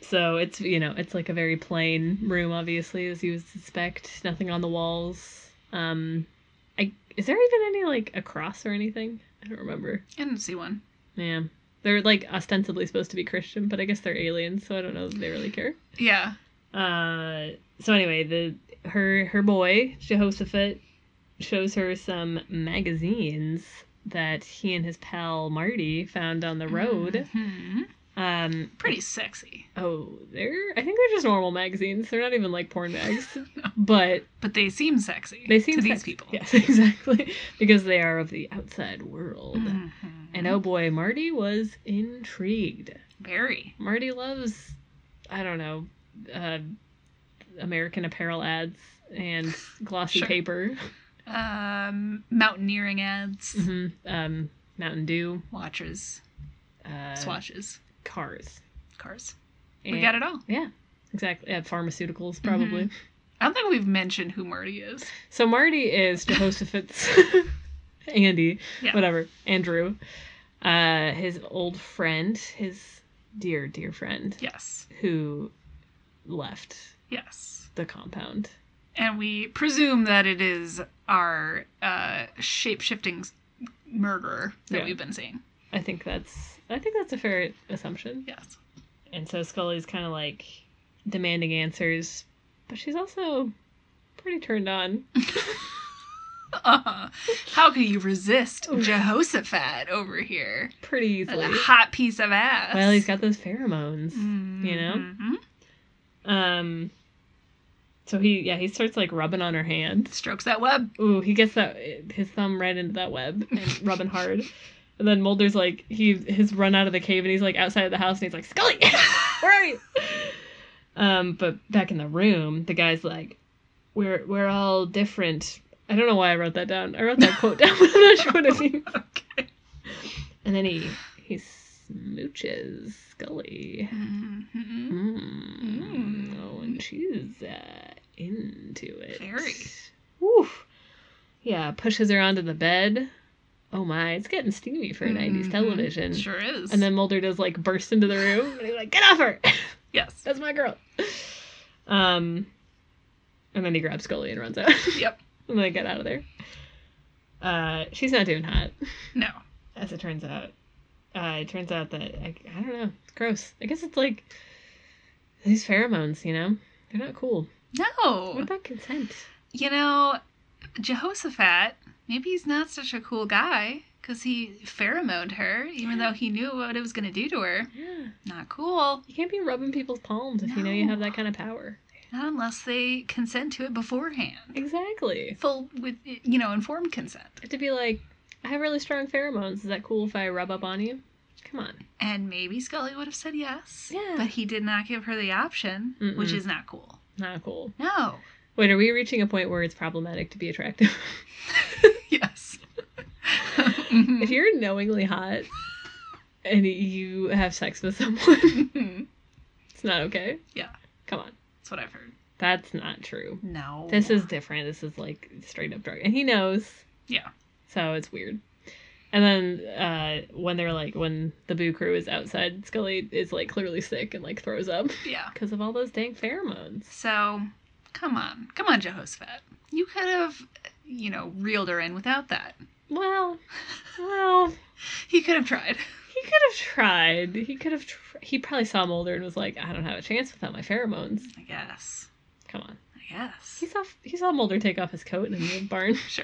So it's, it's like a very plain room, obviously, as you would suspect. Nothing on the walls. Is there even any, like, a cross or anything? I don't remember. I didn't see one. Yeah. They're, like, ostensibly supposed to be Christian, but I guess they're aliens, so I don't know if they really care. Yeah. So anyway, her boy, Jehoshaphat, shows her some magazines that he and his pal Marty found on the road. Mm-hmm. Pretty sexy. Oh, I think they're just normal magazines. They're not even like porn mags. But they seem sexy. They seem to sexy. These people. Yes, exactly. Because they are of the outside world. Mm-hmm. And oh boy, Marty was intrigued. Very. Marty loves, I don't know, American Apparel ads and glossy paper. Mountaineering ads. Mm-hmm. Mountain Dew. Watches. Swatches. Cars. We got it all. Yeah, exactly. Pharmaceuticals, probably. Mm-hmm. I don't think we've mentioned who Marty is. So Marty is Jehoshaphat's Andy, whatever, Andrew. His old friend, his dear, dear friend. Yes. Who left. Yes. The compound. And we presume that it is our shape-shifting murderer that we've been seeing. I think that's a fair assumption. Yes. And so Scully's kind of like demanding answers, but she's also pretty turned on. How can you resist Jehoshaphat over here? Pretty easily. A hot piece of ass. Well, he's got those pheromones, Mm-hmm. So he starts like rubbing on her hand. Strokes that web. Ooh, he gets his thumb right into that web and rubbing hard. And then Mulder's like, he's run out of the cave and he's like outside of the house and he's like, Scully, where are you? But back in the room, the guy's like, we're all different. I don't know why I wrote that down. I wrote that quote down, but I'm not sure what it means. Okay. And then he smooches Scully. Oh, and she's into it. Very. Woo. Yeah, pushes her onto the bed. Oh my, it's getting steamy for 90s television. Sure is. And then Mulder does like burst into the room and he's like, get off her! Yes. That's my girl. And then he grabs Scully and runs out. Yep. And they get out of there. She's not doing hot. No. As it turns out. It turns out that, I don't know, it's gross. I guess it's like these pheromones, they're not cool. No. What about consent? Jehoshaphat, maybe he's not such a cool guy because he pheromoned her, even though he knew what it was going to do to her. Yeah. Not cool. You can't be rubbing people's palms if you know you have that kind of power. Not unless they consent to it beforehand. Exactly. Full with, informed consent. To be like, I have really strong pheromones. Is that cool if I rub up on you? Come on. And maybe Scully would have said yes. Yeah. But he did not give her the option, which is not cool. Not cool. No. Wait, are we reaching a point where it's problematic to be attractive? Yes. If you're knowingly hot and you have sex with someone, it's not okay. Yeah. Come on. That's what I've heard. That's not true. No. This is different. This is like straight up drug. And he knows. Yeah. So it's weird. And then when the Boo Crew is outside, Scully is like clearly sick and like throws up. Yeah. Because of all those dang pheromones. So, come on, Jehoshaphat. You could have, reeled her in without that. Well. He could have tried. He probably saw Mulder and was like, I don't have a chance without my pheromones. I guess. Come on. I guess. He saw Mulder take off his coat in the barn. Sure.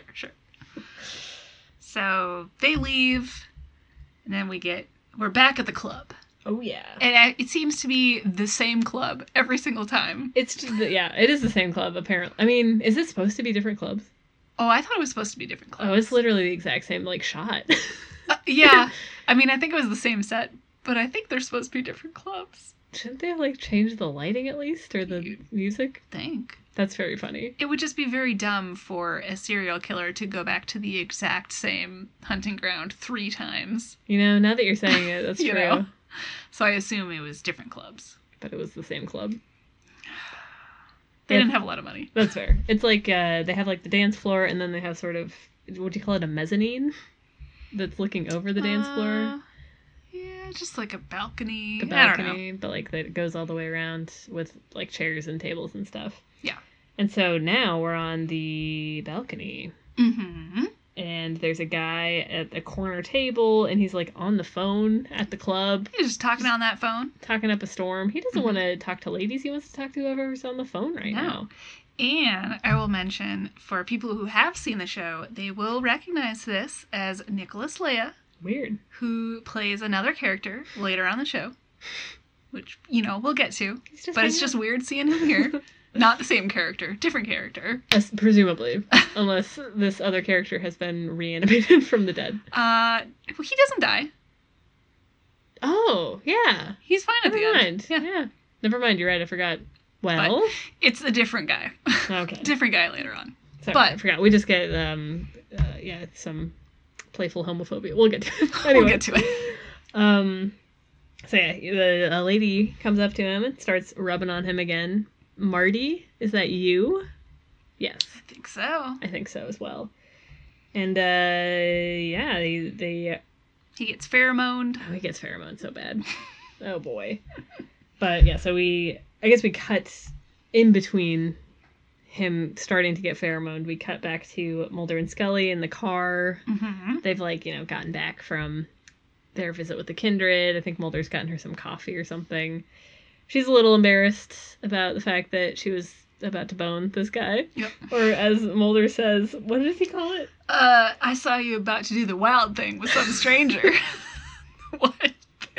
So they leave, and then we're back at the club. Oh yeah. And it seems to be the same club every single time. It is the same club apparently. I mean, is it supposed to be different clubs? Oh, I thought it was supposed to be different clubs. Oh, it's literally the exact same like shot. Yeah. I mean, I think it was the same set, but I think they're supposed to be different clubs. Shouldn't they have like changed the lighting at least or the music? Think. That's very funny. It would just be very dumb for a serial killer to go back to the exact same hunting ground 3 times. Now that you're saying it, that's true. So I assume it was different clubs. But it was the same club. They didn't have a lot of money. That's fair. It's like they have like the dance floor and then they have sort of, what do you call it, a mezzanine? That's looking over the dance floor. Yeah. Just like a balcony. The balcony, but like that goes all the way around with like chairs and tables and stuff. Yeah. And so now we're on the balcony. Mm-hmm. And there's a guy at a corner table, and he's like on the phone at the club. He's just talking on that phone. Talking up a storm. He doesn't want to talk to ladies. He wants to talk to whoever's on the phone right now. And I will mention, for people who have seen the show, they will recognize this as Nicholas Leia. Weird. Who plays another character later on the show. Which, we'll get to. But it's just weird seeing him here. Not the same character. Different character. Presumably. Unless this other character has been reanimated from the dead. Well, he doesn't die. Oh, yeah. He's fine at the end. Yeah. Never mind, you're right, I forgot. Well. But it's a different guy. Okay. Different guy later on. Sorry, but I forgot. We just get, some playful homophobia. We'll get to it. Anyway. We'll get to it. So yeah, a lady comes up to him and starts rubbing on him again. Marty, is that you? Yes. I think so. I think so as well. And, yeah, they... He gets pheromoned. Oh, he gets pheromoned so bad. Oh, boy. But, yeah, so I guess we cut in between him starting to get pheromoned. We cut back to Mulder and Scully in the car. Mm-hmm. They've, gotten back from their visit with the Kindred. I think Mulder's gotten her some coffee or something. She's a little embarrassed about the fact that she was about to bone this guy. Yep. Or as Mulder says, what does he call it? I saw you about to do the wild thing with some stranger. What?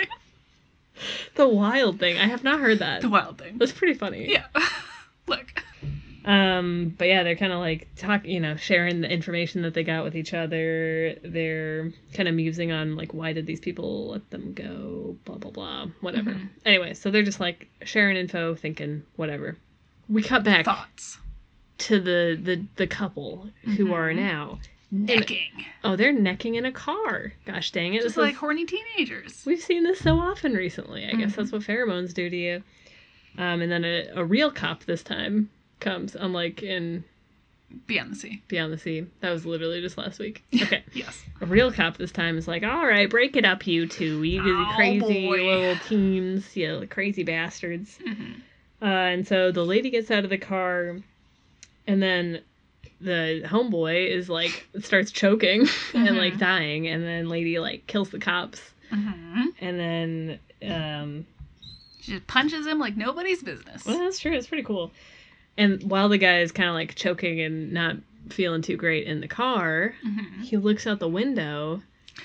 The wild thing. I have not heard that. The wild thing. That's pretty funny. Yeah. Look. But yeah, they're kind of sharing the information that they got with each other. They're kind of musing on why did these people let them go? Blah blah blah. Whatever. Mm-hmm. Anyway, so they're just sharing info, thinking whatever. We cut back Thoughts to the couple who are now necking. They're necking in a car. Gosh dang it! Just like horny teenagers. We've seen this so often recently. I guess that's what pheromones do to you. And then a real cop this time comes, unlike in Beyond the Sea. Beyond the Sea. That was literally just last week. Okay. Yes. A real cop this time is like, all right, break it up, you two. You crazy little teens. You crazy bastards. Mm-hmm. And so the lady gets out of the car, and then the homeboy is starts choking and dying, and then lady kills the cops. Mm-hmm. And then she just punches him like nobody's business. Well, that's true. It's pretty cool. And while the guy is kind of choking and not feeling too great in the car, he looks out the window.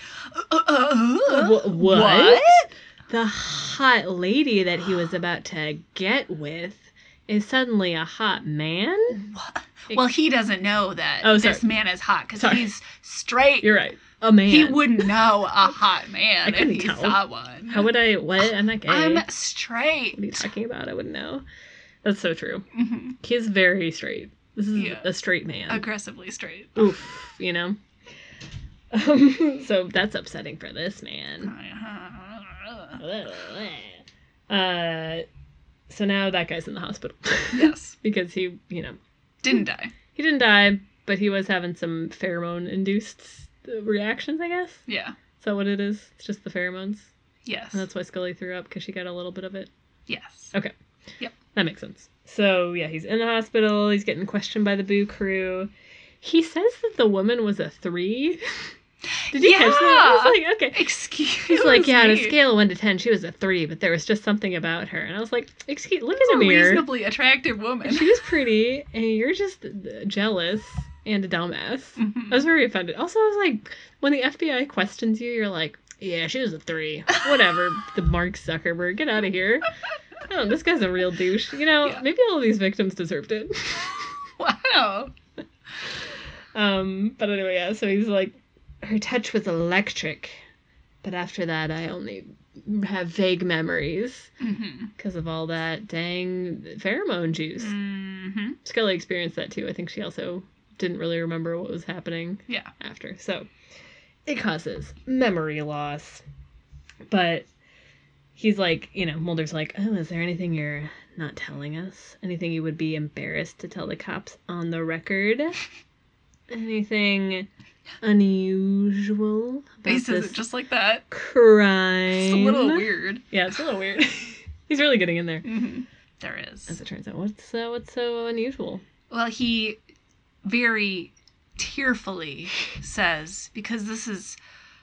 What? The hot lady that he was about to get with is suddenly a hot man? What? Well, he doesn't know that this man is hot because he's straight. You're right. A man. He wouldn't know a hot man if he saw one. How would I? What? I'm not gay. I'm straight. What are you talking about? I wouldn't know. That's so true. Mm-hmm. He's very straight. This is a straight man. Aggressively straight. Oof, So that's upsetting for this man. So now that guy's in the hospital. Yes. Because he, didn't die. He didn't die, but he was having some pheromone-induced reactions, I guess. Yeah. Is that what it is? It's just the pheromones? Yes. And that's why Scully threw up, because she got a little bit of it? Yes. Okay. Yep. That makes sense. So, yeah, he's in the hospital. He's getting questioned by the Boo crew. He says that the woman was a 3. Did you catch that? I was okay. Excuse me. He's like, on a scale of 1 to 10, she was a 3, but there was just something about her. And I was like, look in the mirror. A reasonably attractive woman. She was pretty, and you're just jealous and a dumbass. Mm-hmm. I was very offended. Also, I was like, when the FBI questions you, you're like, yeah, she was a 3. Whatever, the Mark Zuckerberg, get out of here. Oh, this guy's a real douche. Maybe all of these victims deserved it. Wow. But anyway, yeah, so he's like, her touch was electric, but after that I only have vague memories because of all that dang pheromone juice. Mm-hmm. Scully experienced that too. I think she also didn't really remember what was happening after. So it causes memory loss. But he's like, Mulder's like, oh, is there anything you're not telling us? Anything you would be embarrassed to tell the cops on the record? Anything unusual about He says this it just like that. crime. It's a little weird. Yeah, it's a little weird. He's really getting in there. Mm-hmm. There is. As it turns out, what's so unusual? Well, he very tearfully says, because this is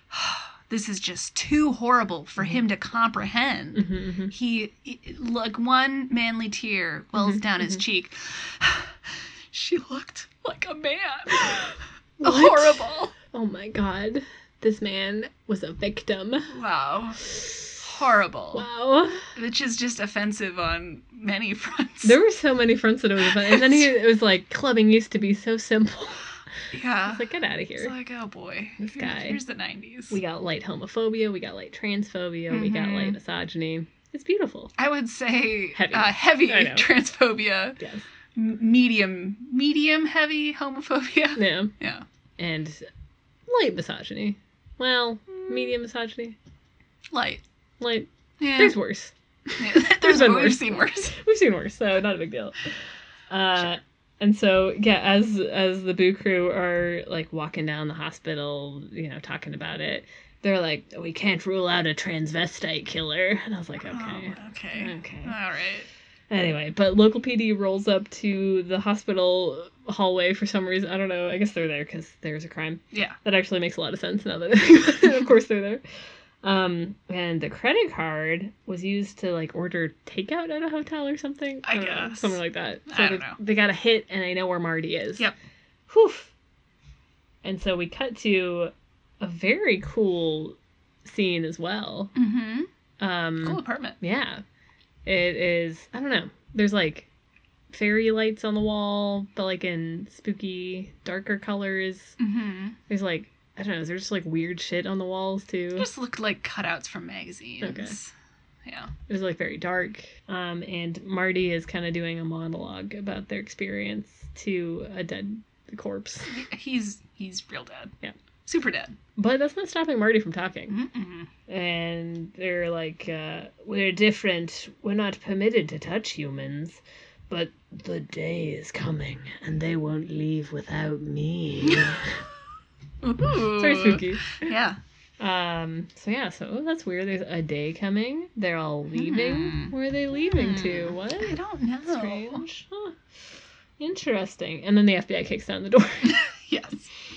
just too horrible for him to comprehend. Mm-hmm. He, like, one manly tear wells down his cheek. She looked like a man. What? Horrible. Oh my god. This man was a victim. Wow. Horrible. Wow. Which is just offensive on many fronts. There were so many fronts that it was offensive. And then it was like, clubbing used to be so simple. Yeah. I was like, get out of here. It's like, oh boy. This guy. Here's the 90s. We got light homophobia, we got light transphobia, we got light misogyny. It's beautiful. I would say Heavy. Heavy I know. transphobia. Yes. Medium heavy homophobia. Yeah. Yeah. And light misogyny. Well, medium misogyny. Light. Light. Yeah. There's worse. Yeah. been We've worse. seen worse. We've seen worse, so not a big deal. And so, yeah, as the Boo crew are, like, walking down the hospital, talking about it, they're like, we can't rule out a transvestite killer. And I was like, okay. Oh, okay. All right. Anyway, but local PD rolls up to the hospital hallway for some reason. I don't know. I guess they're there because there's a crime. Yeah. That actually makes a lot of sense now that I think about it. Of course they're there. And the credit card was used to, like, order takeout at a hotel or something. I don't know, guess. something like that. So I don't know. They got a hit, and they know where Marty is. Yep. Whew. And so we cut to a very cool scene as well. Mm-hmm. Cool apartment. Yeah. It is, I don't know. There's, like, fairy lights on the wall, but, like, in spooky, darker colors. Mm-hmm. There's, like, I don't know, there's just, like, weird shit on the walls, too. Just looked like cutouts from magazines. Okay. Yeah. It was, like, very dark. And Marty is kind of doing a monologue about their experience to a dead corpse. He's real dead. Yeah. Super dead. But that's not stopping Marty from talking. Mm-mm. And they're like, we're different. We're not permitted to touch humans. But the day is coming, and they won't leave without me. Ooh. It's very spooky. Yeah. So that's weird. There's a day coming. They're all leaving. Where are they leaving to? What? I don't know. Strange. Huh. Interesting. And then the FBI kicks down the door. Yes.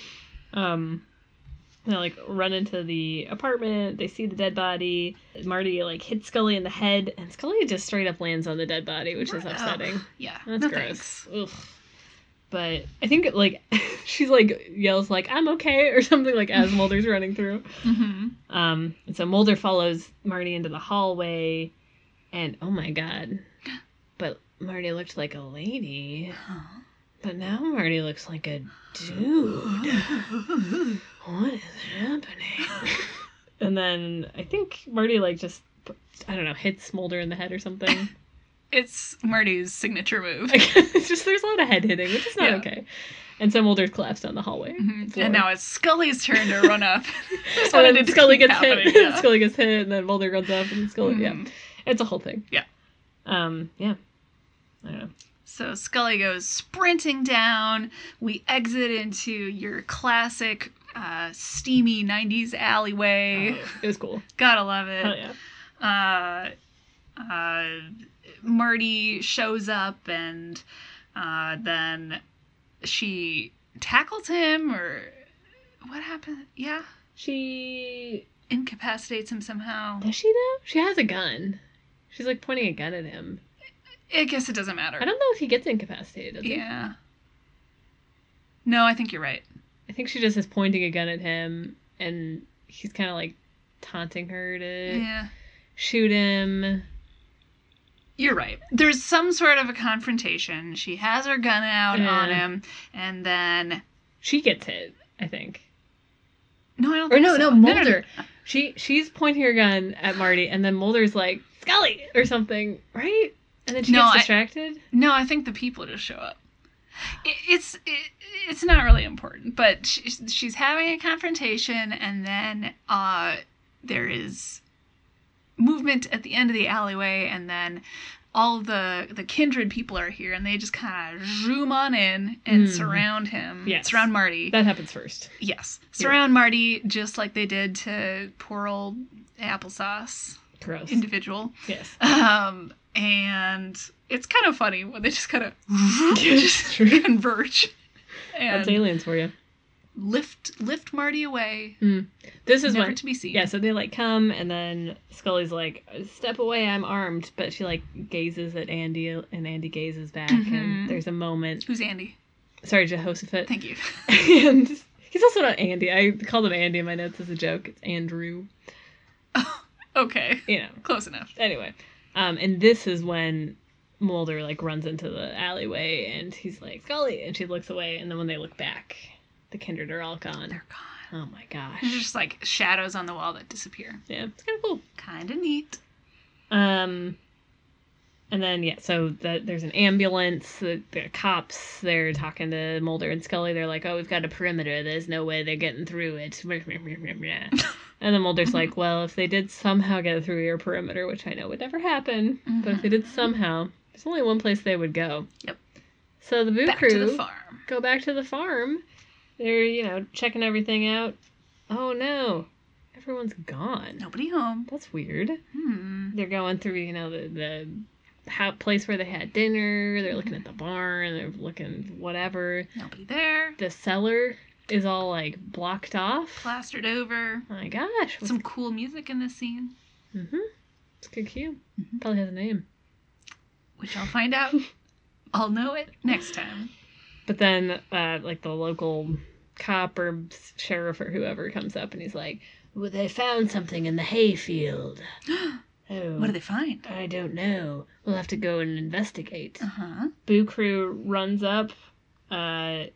They, like, run into the apartment. They see the dead body. Marty, like, hits Scully in the head, and Scully just straight up lands on the dead body, which is upsetting. Yeah. That's no gross. thanks. Ugh. But I think, like, she's, like, yells, like, I'm okay, or something, like, as Mulder's running through. Mm-hmm. And so Mulder follows Marty into the hallway, and, oh my god. But Marty looked like a lady. But now Marty looks like a dude. What is happening? And then I think Marty, like, just, I don't know, hits Mulder in the head or something. It's Marty's signature move. It's just, there's a lot of head hitting, which is not Yeah. okay. And so Mulder's collapsed on the hallway. Mm-hmm. floor. And now it's Scully's turn to run up. Just And wanted then it to Scully keep gets hit. happening, yeah. Scully gets hit, and then Mulder runs up, and Scully, yeah. It's a whole thing. Yeah. Yeah. I don't know. So Scully goes sprinting down. We exit into your classic steamy 90s alleyway. Oh, it was cool. Gotta love it. Hell yeah. Marty shows up, and then she tackles him, or what happened? Yeah, She... incapacitates him somehow. Does she though? She has a gun. She's, like, pointing a gun at him. I guess it doesn't matter. I don't know if he gets incapacitated, does he? Yeah. No, I think you're right. I think she just is pointing a gun at him, and he's kind of, like, taunting her to Yeah. shoot him. You're right. There's some sort of a confrontation. She has her gun out on him, and then... She gets hit, I think. No, I don't Or think no, so. Mulder. She's pointing her gun at Marty, and then Mulder's like, Scully! Or something, right? And then she gets distracted? No, I think the people just show up. It's not really important, but she's having a confrontation, and then there is movement at the end of the alleyway, and then all the kindred people are here, and they just kind of zoom on in and surround him. Yes. Surround Marty. That happens first. Yes. Surround Marty just like they did to poor old Applesauce. Gross. Individual. Yes. And it's kind of funny when they just kind of just converge. And That's aliens for you. Lift Marty away. This is Never when, to be seen. Yeah, so they like come, and then Scully's like, "Step away, I'm armed," but she like gazes at Andy, and Andy gazes back, and there's a moment. Who's Andy? Sorry, Jehoshaphat. Thank you. And he's also not Andy. I called him Andy in my notes as a joke. It's Andrew. Okay. You know, Close enough. Anyway, and this is when Mulder like runs into the alleyway, and he's like, "Scully," and she looks away, and then when they look back, the kindred are all gone. They're gone. Oh my gosh. There's just like shadows on the wall that disappear. Yeah, it's kind of cool. Kind of neat. And then so there's an ambulance. The cops, they're talking to Mulder and Scully. They're like, "Oh, we've got a perimeter. There's no way they're getting through it." And then Mulder's like, "Well, if they did somehow get through your perimeter, which I know would never happen, but if they did somehow, there's only one place they would go." Yep. So the Boo Back crew to the farm. go back to the farm. They're checking everything out. Oh no, everyone's gone. Nobody home. That's weird. Hmm. They're going through, the place where they had dinner. They're looking at the barn. They're looking whatever. Nobody there. The cellar is all like blocked off. Plastered over. Oh my gosh. Some cool music in this scene. It's good cue. Probably has a name. Which I'll find out. I'll know it next time. But then, the local cop or sheriff or whoever comes up and he's like, "Well, they found something in the hayfield." Oh, What do they find? I don't know. We'll have to go and investigate. Uh-huh. Boo crew runs up. At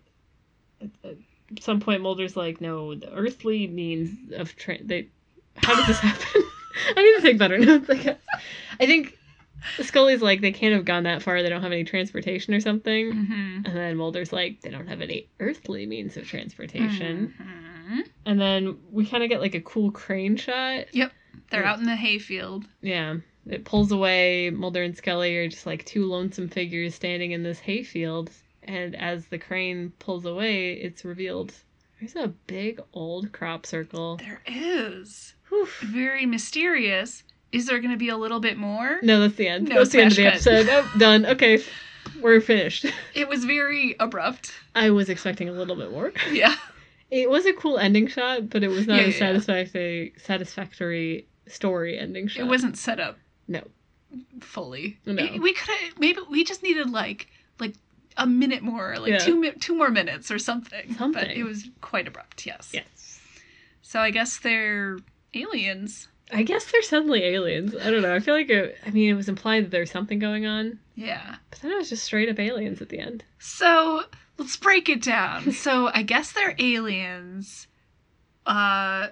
some point, Mulder's like, "No, the earthly means of How does this happen?" I need to take better notes, I guess. I think Scully's like, they can't have gone that far. They don't have any transportation or something. Mm-hmm. And then Mulder's like, they don't have any earthly means of transportation. Mm-hmm. And then we kind of get like a cool crane shot. Yep. They're out in the hayfield. Yeah. It pulls away. Mulder and Scully are just like two lonesome figures standing in this hayfield. And as the crane pulls away, it's revealed there's a big old crop circle. There is. Whew. Very mysterious. Is there going to be a little bit more? No, that's the end. No, That's the end of the smash cut. episode. Oh, done. Okay. We're finished. It was very abrupt. I was expecting a little bit more. Yeah. It was a cool ending shot, but it was not Yeah, a satisfactory story ending shot. It wasn't set up No. fully. No. We could have, maybe we just needed like a minute more, Yeah. 2 more minutes or something. But Something. it was quite abrupt, yes. Yes. So I guess they're aliens. I guess they're suddenly aliens. I don't know. I feel like it was implied that there's something going on, Yeah. but then it was just straight up aliens at the end. So let's break it down. So I guess they're aliens. Why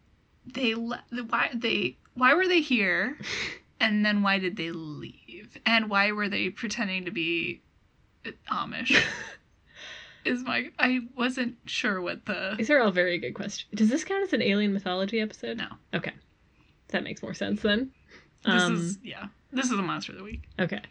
were they here? And then why did they leave? And why were they pretending to be Amish? I wasn't sure what the... These are all very good questions. Does this count as an alien mythology episode? No. Okay. That makes more sense then. This is a monster of the week. Okay.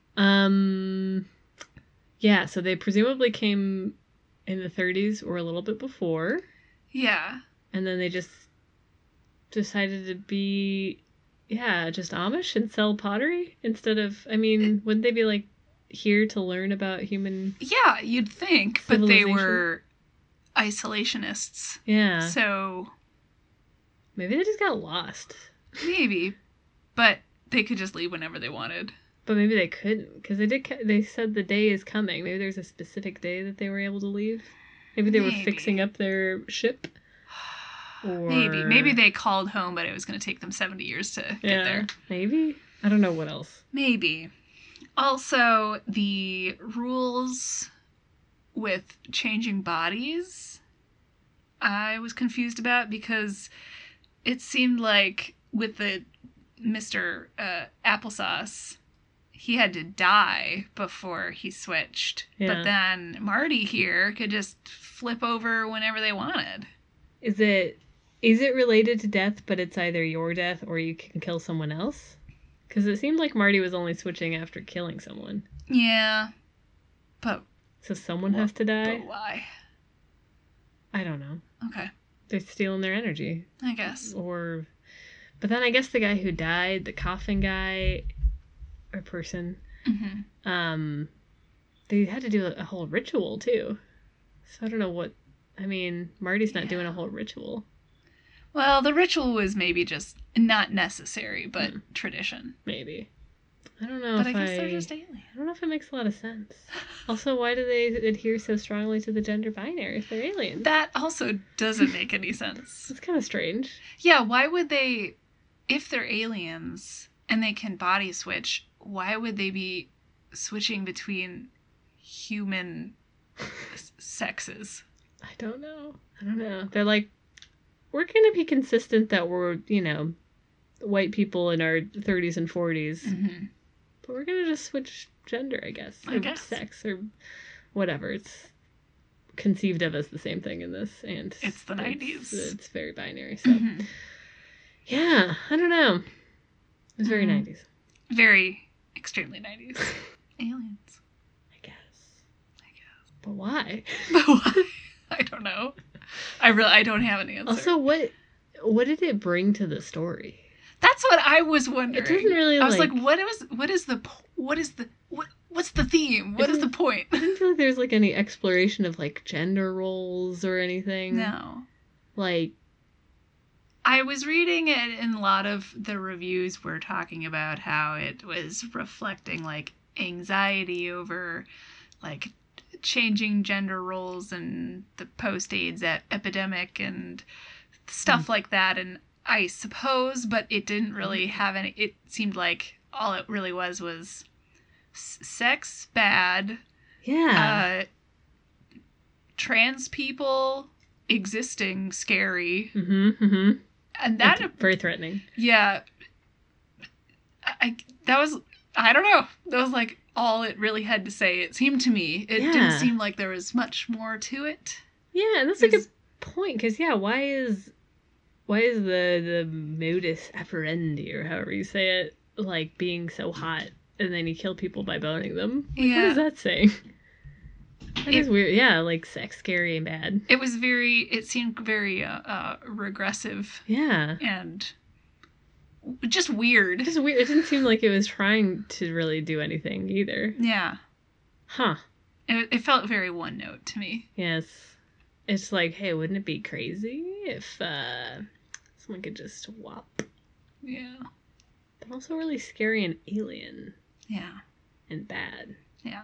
Yeah, so they presumably came in the 30s or a little bit before, Yeah. and then they just decided to be, just Amish and sell pottery instead of, wouldn't they be like here to learn about human... Yeah, you'd think, but they Civilization? were isolationists. Yeah. So Maybe they just got lost. maybe, but they could just leave whenever they wanted. But maybe they couldn't, because they said the day is coming. Maybe there's a specific day that they were able to leave. Maybe they were Maybe. fixing up their ship. Or... Maybe they called home, but it was going to take them 70 years to get there. Maybe. I don't know what else. Maybe. Also, the rules with changing bodies, I was confused about because it seemed like with the Mr. Applesauce, he had to die before he switched. Yeah. But then Marty here could just flip over whenever they wanted. Is it related to death, but it's either your death or you can kill someone else? Because it seemed like Marty was only switching after killing someone. Yeah. But... So someone has to die? But why? I don't know. Okay. They're stealing their energy. I guess. But then I guess the guy who died, the coffin guy, or person, they had to do a whole ritual, too. So I don't know what... I mean, Marty's not doing a whole ritual. Well, the ritual was maybe just not necessary, but tradition. Maybe. I don't know but I guess they're just aliens. I don't know if it makes a lot of sense. Also, why do they adhere so strongly to the gender binary if they're aliens? That also doesn't make any sense. It's kind of strange. Yeah, why would they, if they're aliens and they can body switch, why would they be switching between human sexes? I don't know. They're like, we're going to be consistent that we're, white people in our 30s and 40s. Mm-hmm. But we're going to just switch gender, I guess. Or sex or whatever. It's conceived of as the same thing in this. And it's the 90s. It's very binary. So, yeah, I don't know. It was very 90s. Very extremely 90s. Aliens. I guess. But why? I don't know. I don't have an answer. Also, what did it bring to the story? That's what I was wondering. It doesn't really. I was like, what's the theme? What is the point? I didn't feel like there was like any exploration of like gender roles or anything. No. Like, I was reading it, and a lot of the reviews were talking about how it was reflecting like anxiety over like changing gender roles and the post-AIDS epidemic and stuff like that. And I suppose, but it didn't really have any. It seemed like all it really was sex bad. Yeah. Trans people existing scary. And that it's very threatening. Yeah. I don't know. That was like all it really had to say. It seemed to me. It didn't seem like there was much more to it. Yeah, and that's a good point, because why is the modus operandi, or however you say it, like being so hot, and then you kill people by boning them? Like, what is that saying? That is weird. Yeah, like sex, scary and bad. It seemed very regressive. Yeah. And just weird. Just weird. It didn't seem like it was trying to really do anything either. Yeah. Huh. It felt very one note to me. Yes. It's like, hey, wouldn't it be crazy if someone could just swap? Yeah. But also really scary and alien. Yeah. And bad. Yeah.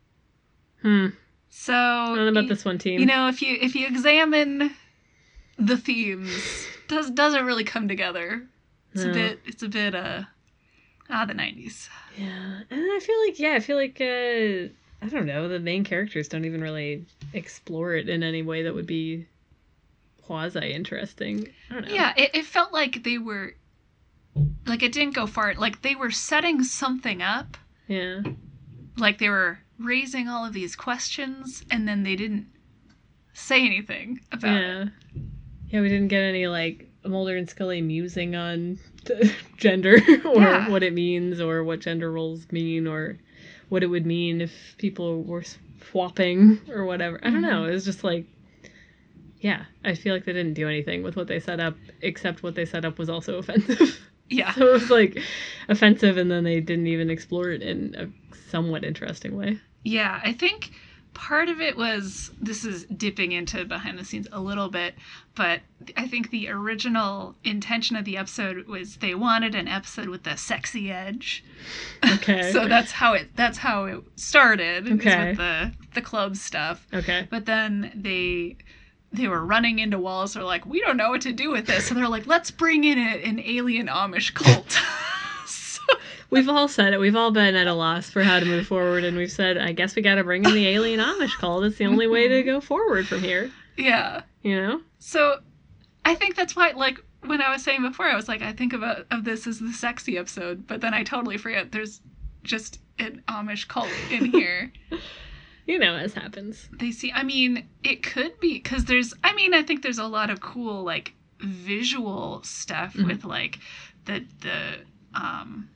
I So don't know about this one, team. If you examine the themes, doesn't really come together. It's a bit the 90s. Yeah. And I feel like I don't know, the main characters don't even really explore it in any way that would be quasi interesting. I don't know. Yeah, it felt like they were like, it didn't go far. Like they were setting something up. Yeah. Like they were raising all of these questions, and then they didn't say anything about it. Yeah, we didn't get any, like, Mulder and Scully musing on gender, or what it means, or what gender roles mean, or what it would mean if people were swapping, or whatever. I don't know. It was just like, I feel like they didn't do anything with what they set up, except what they set up was also offensive. Yeah. So it was, like, offensive, and then they didn't even explore it in a somewhat interesting way. Yeah, I think part of it was, this is dipping into behind the scenes a little bit, but I think the original intention of the episode was they wanted an episode with a sexy edge. Okay. So that's how it started. Okay. With the club stuff. Okay. But then they were running into walls. They're like, we don't know what to do with this. So they're like, let's bring in an alien Amish cult. We've all said it. We've all been at a loss for how to move forward, and we've said, I guess we got to bring in the alien Amish cult. It's the only way to go forward from here. Yeah. So I think that's why, like, when I was saying before, I was like, I think of this as the sexy episode, but then I totally forget there's just an Amish cult in here. As happens. It could be, because I think there's a lot of cool, like, visual stuff with, like, the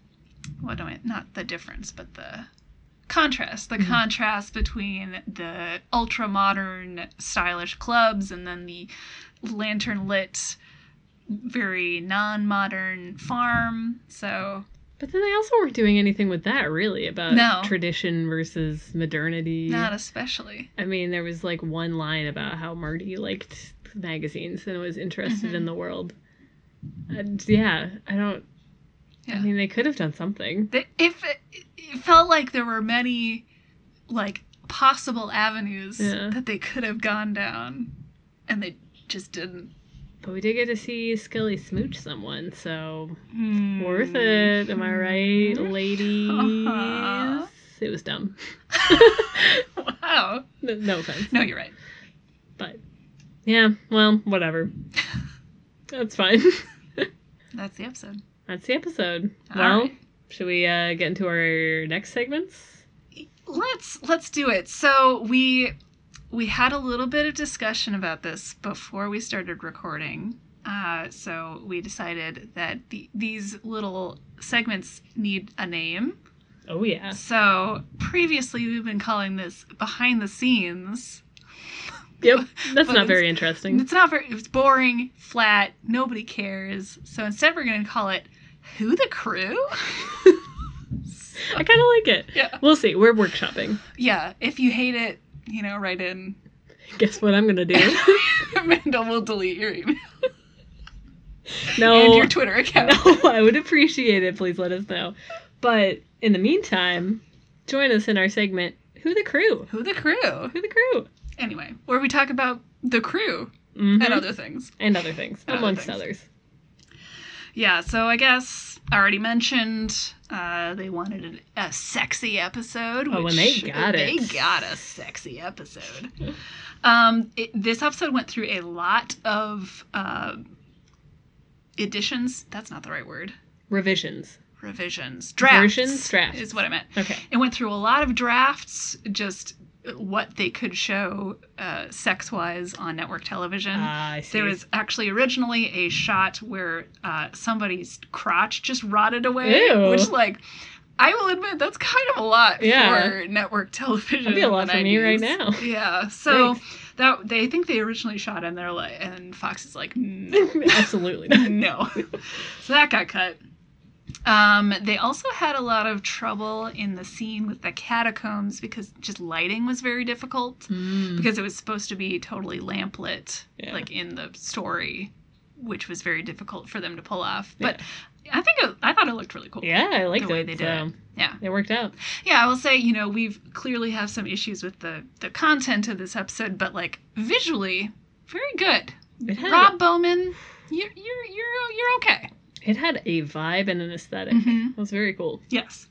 not the difference, but the contrast. The Mhm. contrast between the ultra-modern, stylish clubs and then the lantern-lit, very non-modern farm. So... But then they also weren't doing anything with that, really, about No. tradition versus modernity. Not especially. I mean, there was like one line about how Marty liked magazines and was interested in the world. And yeah, I don't... Yeah. I mean, they could have done something. It felt like there were many, like, possible avenues that they could have gone down, and they just didn't. But we did get to see Scully smooch someone, so worth it. Am I right, ladies? Uh-huh. It was dumb. Wow. No offense. No, you're right. But, yeah, well, whatever. That's fine. That's the episode. That's the episode. All Well, right. should we get into our next segments? Let's do it. So we had a little bit of discussion about this before we started recording. So we decided that these little segments need a name. Oh, yeah. So previously we've been calling this behind the scenes. Yep, that's But not very interesting. It's boring, flat, nobody cares. So instead we're going to call it Who the Crew? I kind of like it. Yeah. We'll see. We're workshopping. Yeah, if you hate it, write in. Guess what I'm going to do? Amanda will delete your email. No. And your Twitter account. No, I would appreciate it. Please let us know. But in the meantime, join us in our segment, Who the Crew? Who the Crew? Who the Crew? Anyway, where we talk about the crew Mhm. and other things. And other things, And other amongst things. others. Yeah, so I guess I already mentioned they wanted a sexy episode. Oh, and they got it. They got a sexy episode. This episode went through a lot of editions. That's not the right word. Revisions. Revisions. Drafts. Versions? Drafts. Is what I meant. Okay. It went through a lot of drafts, just what they could show sex-wise on network television. I see. There was actually originally a shot where somebody's crotch just rotted away, Ew. which, like, I will admit that's kind of a lot for network television. That'd be a lot in the for me right 90s. now. Yeah, so Thanks. they think they originally shot and they're like, and Fox is like, no, Absolutely not. no. So that got cut. They also had a lot of trouble in the scene with the catacombs because just lighting was very difficult because it was supposed to be totally lamplit, like in the story, which was very difficult for them to pull off. But I thought it looked really cool. Yeah, I liked the way it. they did it. Yeah. It worked out. Yeah, I will say, we've clearly have some issues with the content of this episode, but like visually, very good. It had, Rob Bowman, you're okay. It had a vibe and an aesthetic. Mhm. It was very cool. Yes.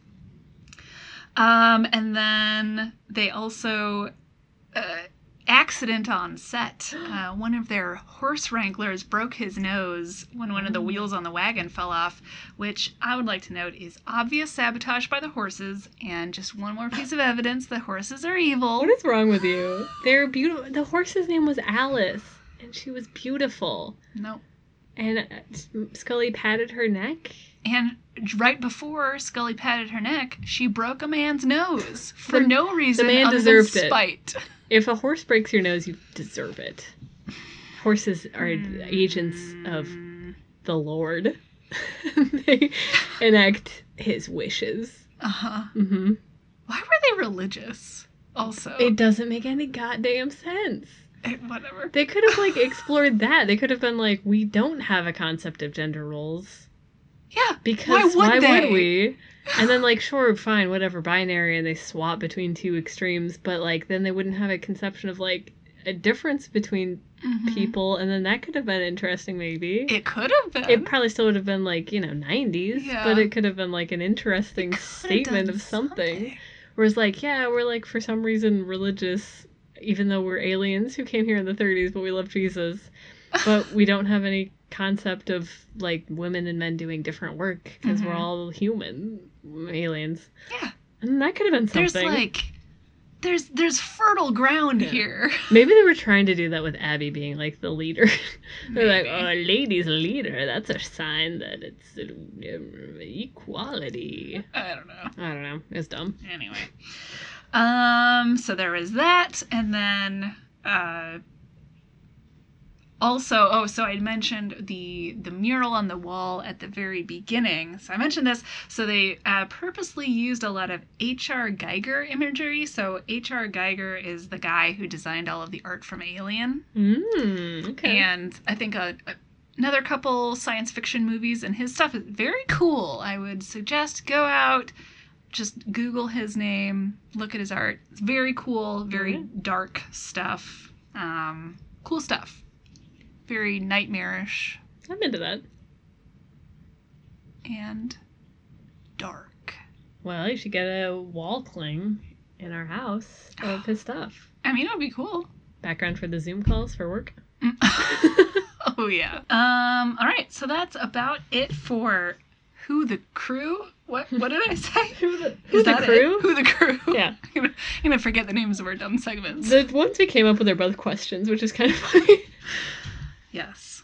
And then they also accident on set. One of their horse wranglers broke his nose when one of the wheels on the wagon fell off, which I would like to note is obvious sabotage by the horses, and just one more piece of evidence that horses are evil. What is wrong with you? They're beautiful. The horse's name was Alice, and she was beautiful. No. And Scully patted her neck. And right before Scully patted her neck, she broke a man's nose for no reason man other deserved than it. spite. If a horse breaks your nose, you deserve it. Horses are agents of the Lord. They enact his wishes. Uh-huh. Mm-hmm. Why were they religious? Also. It doesn't make any goddamn sense. Whatever. They could have, explored that. They could have been like, we don't have a concept of gender roles. Yeah. Because why why would would we? And then, sure, fine, whatever, binary, and they swap between two extremes, but, then they wouldn't have a conception of, a difference between people, and then that could have been interesting, maybe. It could have been. It probably still would have been, 90s, Yeah. but it could have been, an interesting statement of something. Whereas, we're, for some reason religious, even though we're aliens who came here in the 30s, but we love Jesus. But we don't have any concept of, women and men doing different work, because we're all human aliens. Yeah. And that could have been something. there's fertile ground Yeah. here. Maybe they were trying to do that with Abby being like the leader. They're like, Maybe. oh, a lady's leader. That's a sign that it's equality. I don't know. I don't know. It's dumb. Anyway. So there was that, and then also, so I mentioned the mural on the wall at the very beginning. So I mentioned this. So they purposely used a lot of H.R. Geiger imagery. So H.R. Geiger is the guy who designed all of the art from Alien. Okay. And I think another couple science fiction movies, and his stuff is very cool. I would suggest go out, just Google his name, look at his art. It's very cool, very dark stuff. Cool stuff. Very nightmarish I'm into that. and dark. Well, you should get a wall cling in our house of his stuff. I mean, it would be cool. Background for the Zoom calls for work. Oh yeah. All right. So that's about it for Who the Crew. What did I say? Who the Is that crew? it? Who the Crew? Yeah. I'm gonna forget the names of our dumb segments. The ones we came up with are both questions, which is kind of funny. Yes.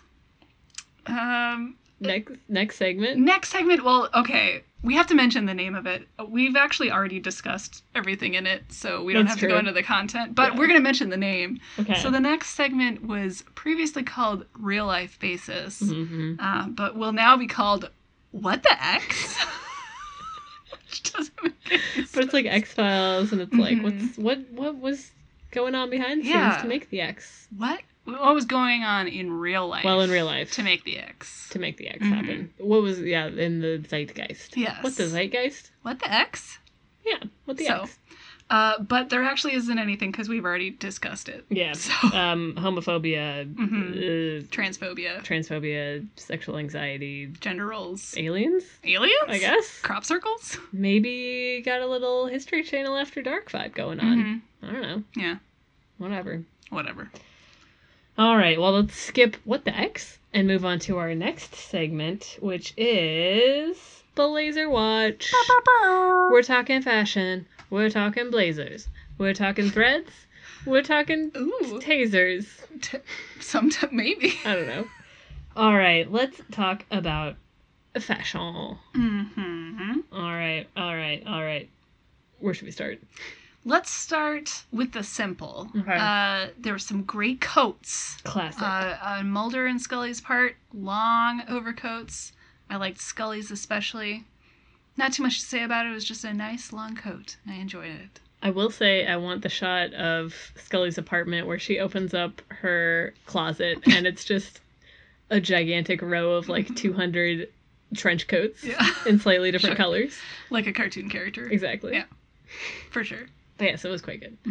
Next segment. Next segment. Well, okay. We have to mention the name of it. We've actually already discussed everything in it, so we don't That's have to true. go into the content. But Yeah. we're gonna mention the name. Okay. So the next segment was previously called Real Life Basis, Mm-hmm. but will now be called What the X? Which doesn't make any sense. But it's like X-Files, and it's like, Mhm. what was going on behind the Yeah. scenes to make the X? What was going on in real life? Well, in real life. to make the X. To make the X Mhm. happen. What was, in the zeitgeist. Yes. What's the zeitgeist? What the X? Yeah, what the So, X? But there actually isn't anything because we've already discussed it. Yeah. So Homophobia, transphobia, transphobia, sexual anxiety, gender roles, aliens, aliens, I guess. crop circles. Maybe got a little History Channel After Dark vibe going on. I don't know. Yeah, Whatever. whatever. All right, well, let's skip What the X and move on to our next segment, which is the Laser Watch. We're talking fashion. We're talking blazers. We're talking threads. We're talking Ooh, tasers. maybe. I don't know. All right, let's talk about fashion. Mm-hmm. All right. Where should we start? Let's start with the simple. Okay. There were some great coats. Classic. On Mulder and Scully's part, long overcoats. I liked Scully's especially. Not too much to say about it. It was just a nice long coat. I enjoyed it. I will say I want the shot of Scully's apartment where she opens up her closet and it's just a gigantic row of like 200 trench coats Yeah. in slightly different Sure. colors. Like a cartoon character. Exactly. Yeah. For sure. But yes, it was quite good.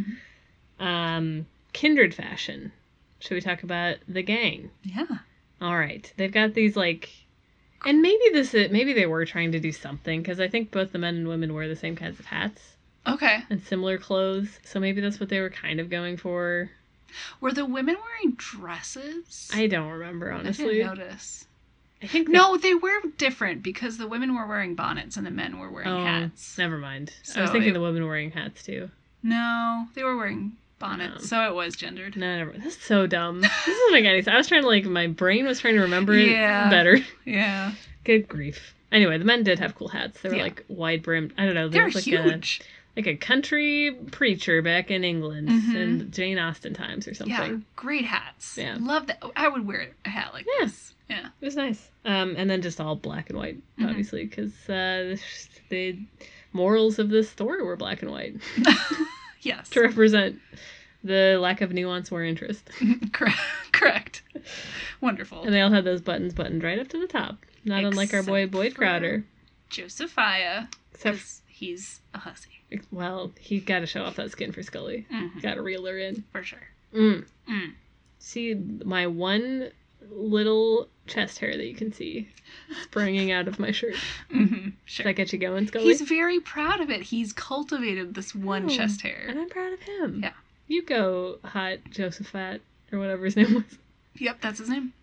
Mhm. Kindred fashion. Should we talk about the gang? Yeah. All right. They've got these like, and maybe they were trying to do something because I think both the men and women wear the same kinds of hats Okay. and similar clothes. So maybe that's what they were kind of going for. Were the women wearing dresses? I don't remember, I honestly. didn't notice. I think No, they were different because the women were wearing bonnets and the men were wearing hats. Never mind. I So was thinking it- the women were wearing hats too. No, they were wearing bonnets, so it was gendered. No, never mind. That's so dumb. This doesn't make any sense. I was trying to my brain was trying to remember it Yeah. better. Yeah. Good grief. Anyway, the men did have cool hats. They were Yeah. like wide brimmed. I don't know. They're was like huge. a country preacher back in England Mhm. in Jane Austen times or something. Yeah, great hats. Yeah. Love that. I would wear a hat like Yeah. this. Yeah. It was nice. And then just all black and white, Mhm. obviously, because the morals of this story were black and white Yes. to represent the lack of nuance or interest. Correct. Wonderful. And they all had those buttons buttoned right up to the top. Not unlike our boy Except Boyd for- Crowder. Josiah, Except, because he's a hussy. well, he got to show off that skin for Scully. Mhm. Got to reel her in. For sure. Mm. Mm. See my one little chest hair that you can see springing out of my shirt. Mm-hmm. Does Sure. that get you going, Scully? He's very proud of it. He's cultivated this one Oh, chest hair. And I'm proud of him. Yeah. You go, hot Josephat, or whatever his name was. Yep, that's his name.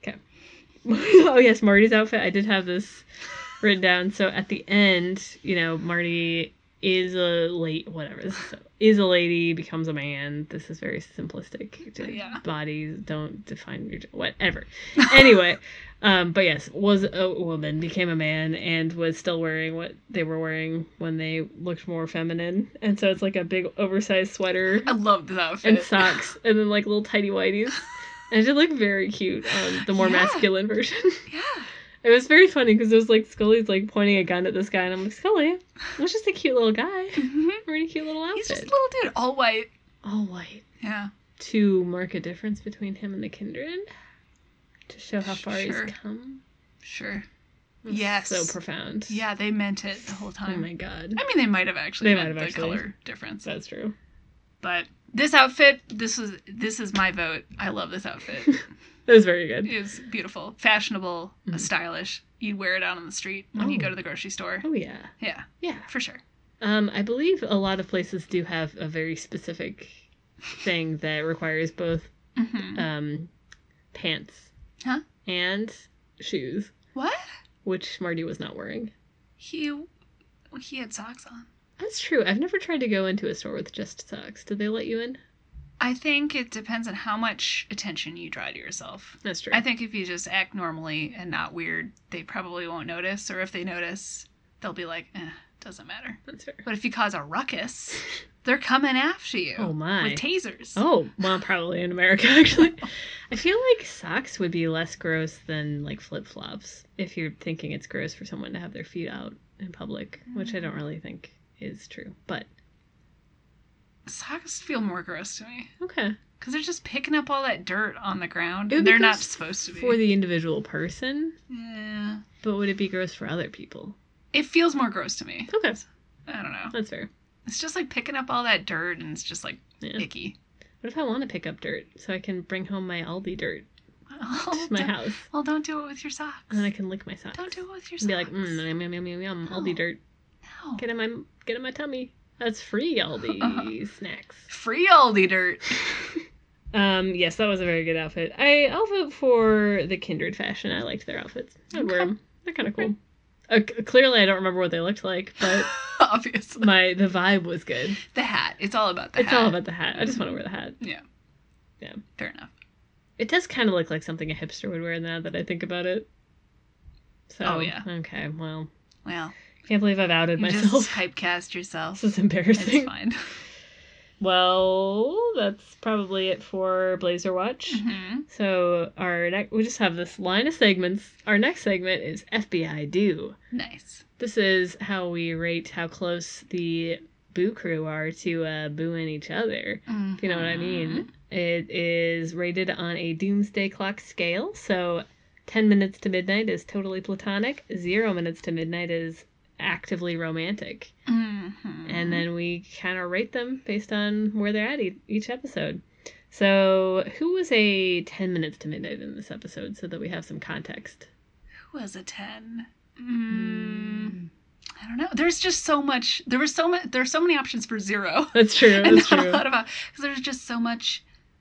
Oh, yes, Marty's outfit. I did have this written down. So at the end, Marty is a is a lady, becomes a man. This is very simplistic. Yeah. Bodies don't define your whatever. Anyway, but yes, was a woman, became a man, and was still wearing what they were wearing when they looked more feminine. And so it's like a big oversized sweater. I love this outfit. And socks, and then like little tiny whities. And it did look very cute on the more masculine version. Yeah. It was very funny because it was like Scully's like pointing a gun at this guy, and I'm like, Scully, that's just a cute little guy. Mm-hmm. Really cute little outfit. He's just a little dude, all white. All white. Yeah. To mark a difference between him and the Kindred. To show how far he's come. Sure. That's yes. So profound. Yeah, they meant it the whole time. Oh my god. I mean, they might have actually meant the color difference. That's true. But this outfit, this is my vote. I love this outfit. It was very good. It was beautiful, fashionable, stylish. You'd wear it out on the street when you go to the grocery store. Oh yeah. Yeah. Yeah. For sure. I believe a lot of places do have a very specific thing that requires both pants and shoes. What? Which Marty was not wearing. He had socks on. That's true. I've never tried to go into a store with just socks. Did they let you in? I think it depends on how much attention you draw to yourself. That's true. I think if you just act normally and not weird, they probably won't notice. Or if they notice, they'll be like, doesn't matter. That's fair. But if you cause a ruckus, they're coming after you. Oh my. With tasers. Oh, well, probably in America, actually. I feel like socks would be less gross than like flip-flops if you're thinking it's gross for someone to have their feet out in public, which I don't really think is true. But socks feel more gross to me. Okay. Because they're just picking up all that dirt on the ground. And they're not supposed to be. For the individual person. Yeah. But would it be gross for other people? It feels more gross to me. Okay. I don't know. That's fair. It's just like picking up all that dirt and it's just like icky. What if I want to pick up dirt so I can bring home my Aldi dirt to my house? Well, don't do it with your socks. And then I can lick my socks. Don't do it with your socks. And be like, yum, yum, yum, yum, yum, No. Aldi dirt. No. Get in my tummy. That's free Aldi snacks. Free Aldi dirt. Yes, that was a very good outfit. I'll vote for the Kindred fashion. I liked their outfits. I'd wear them. They're kind of cool. Clearly, I don't remember what they looked like, but obviously, the vibe was good. The hat. It's all about the hat. It's all about the hat. I just want to wear the hat. Yeah. Yeah. Fair enough. It does kind of look like something a hipster would wear now that I think about it. So, oh yeah. Okay. Well. Can't believe I've outed myself. Just typecast yourself. This is embarrassing. It's fine. Well, that's probably it for Blazer Watch. Mm-hmm. So we just have this line of segments. Our next segment is FBI Do. Nice. This is how we rate how close the Boo crew are to booing each other. Mm-hmm. If you know what I mean. It is rated on a doomsday clock scale. So 10 minutes to midnight is totally platonic. 0 minutes to midnight is actively romantic. Mm-hmm. And then we kind of rate them based on where they're at each episode. So who was a 10 minutes to midnight in this episode so that we have some context? Who was a 10? I don't know. There's just so much. There's so many options for 0. That's true. And that's not true. a lot about because there's just so much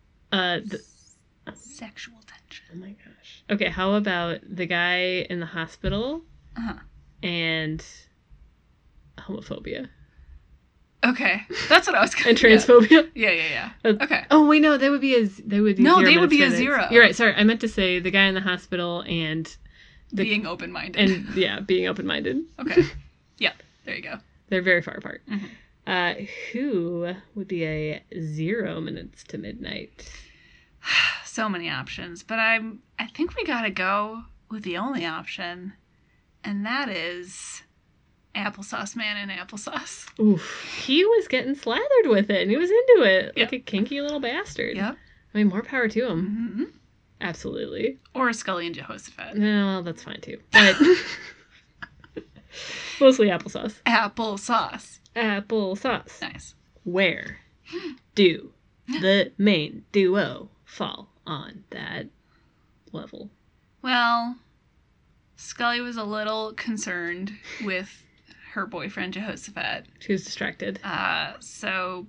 sexual tension. Oh my gosh. Okay, how about the guy in the hospital and homophobia? Okay, that's what I was. And transphobia. Yeah. Okay. Oh wait, no, they would be a 0 minutes. 0. You're right. Sorry, I meant to say the guy in the hospital and being open-minded. And being open-minded. Okay. Yeah. There you go. They're very far apart. Mm-hmm. Who would be a 0 minutes to midnight? So many options, but I think we gotta go with the only option, and that is Applesauce Man and Applesauce. Oof. He was getting slathered with it, and he was into it like a kinky little bastard. Yep. I mean, more power to him. Mm-hmm. Absolutely. Or Scully and Jehoshaphat. No, that's fine too. But mostly applesauce. Applesauce. Applesauce. Nice. Where do the main duo fall on that level? Well, Scully was a little concerned with her boyfriend Jehoshaphat. She was distracted. So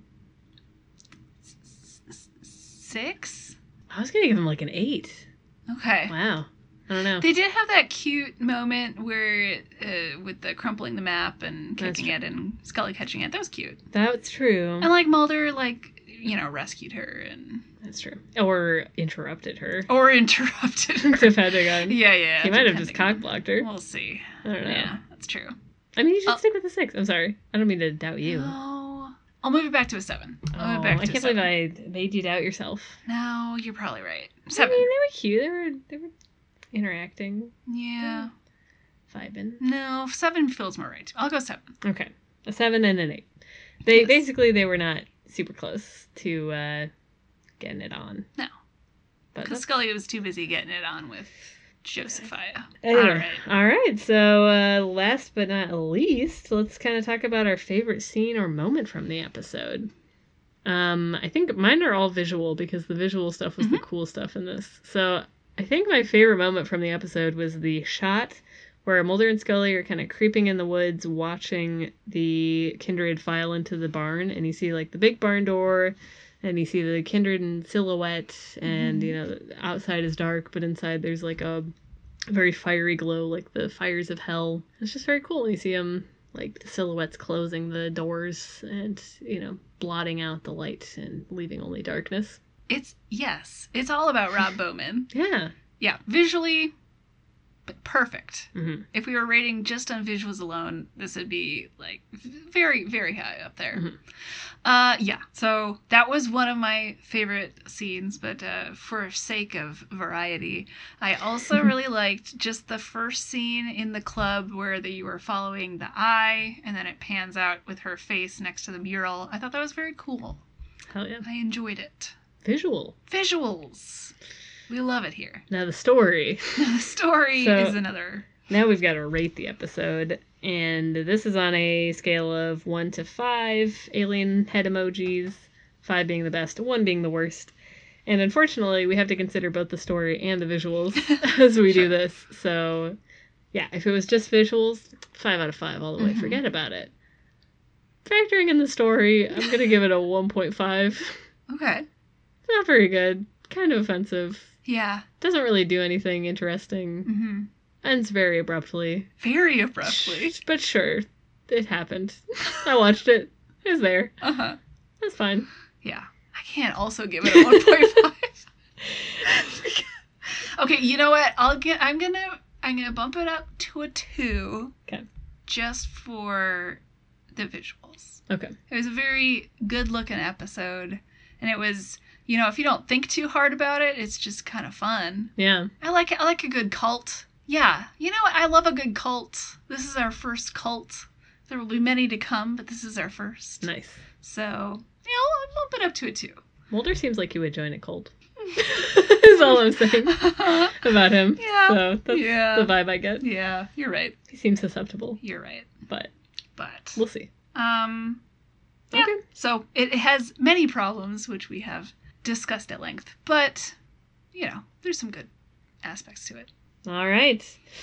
6? I was gonna give him like an 8. Okay. Wow. I don't know. They did have that cute moment where, with the crumpling the map and That's kicking it and Scully catching it. That was cute. That's true. And like Mulder, like, you know, rescued her and. That's true. Or interrupted her. Or interrupted her. Depending on. Yeah. He might have just cockblocked her. We'll see. I don't know. Yeah, that's true. I mean, you should stick with the 6. I'm sorry. I don't mean to doubt you. No. I'll move it back to a 7. I'll move it back to I can't a 7. believe I made you doubt yourself. No, you're probably right. 7. I mean, they were cute. They were interacting. Yeah. Vibing. No, 7 feels more right. I'll go 7. Okay. A 7 and an 8. They Yes. basically they were not super close to getting it on. No. But Because Scully was too busy getting it on with Josephia. anyway. All right. So last but not least, let's kind of talk about our favorite scene or moment from the episode. I think mine are all visual because the visual stuff was the cool stuff in this. So I think my favorite moment from the episode was the shot where Mulder and Scully are kind of creeping in the woods watching the Kindred file into the barn, and you see like the big barn door, and you see the Kindred in silhouette, and you know, outside is dark, but inside there's like a very fiery glow, like the fires of hell. It's just very cool. You see them, like the silhouettes closing the doors and, you know, blotting out the light and leaving only darkness. It's all about Rob Bowman. Yeah. Yeah, visually, but perfect. Mm-hmm. If we were rating just on visuals alone, this would be like very, very high up there. Yeah, so that was one of my favorite scenes, but for sake of variety, I also really liked just the first scene in the club where you were following the eye, and then it pans out with her face next to the mural. I thought that was very cool. Hell yeah. I enjoyed it. Visual. Visuals. We love it here. Now the story. The story is another. Now we've got to rate the episode, and this is on a scale of 1 to 5 alien head emojis, 5 being the best, 1 being the worst. And unfortunately, we have to consider both the story and the visuals as we do this. So, yeah, if it was just visuals, 5 out of 5 all the way. Forget about it. Factoring in the story, I'm going to give it a 1.5. Okay. Not very good. Kind of offensive. Yeah. Doesn't really do anything interesting. Ends very abruptly. Very abruptly. But sure, it happened. I watched it. It was there. That's fine. Yeah. I can't also give it a 1.5. Okay, you know what? I'm gonna bump it up to a 2. Okay. Just for the visuals. Okay. It was a very good looking episode, and it was, you know, if you don't think too hard about it, it's just kind of fun. Yeah. I like a good cult. Yeah. You know what? I love a good cult. This is our first cult. There will be many to come, but this is our first. Nice. So, yeah, I'll bump it up to a 2. Mulder seems like he would join a cult. Is all I'm saying about him. Yeah. So that's the vibe I get. Yeah, you're right. He seems susceptible. You're right. But But we'll see. yeah. Okay. So it has many problems, which we have discussed at length. But, you know, there's some good aspects to it. All right.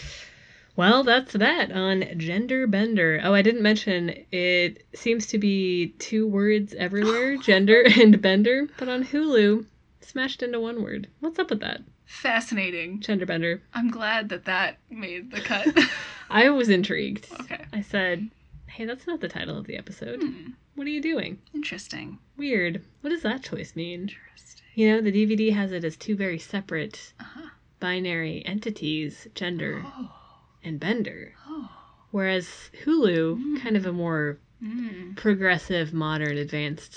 Well, that's that on Gender Bender. Oh, I didn't mention it seems to be 2 words everywhere, gender and bender, but on Hulu, smashed into 1 word. What's up with that? Fascinating. Gender Bender. I'm glad that made the cut. I was intrigued. Okay. I said, hey, that's not the title of the episode. What are you doing? Interesting. Weird. What does that choice mean? Interesting. You know, the DVD has it as 2 very separate binary entities, gender and bender. Whereas Hulu, kind of a more progressive, modern, advanced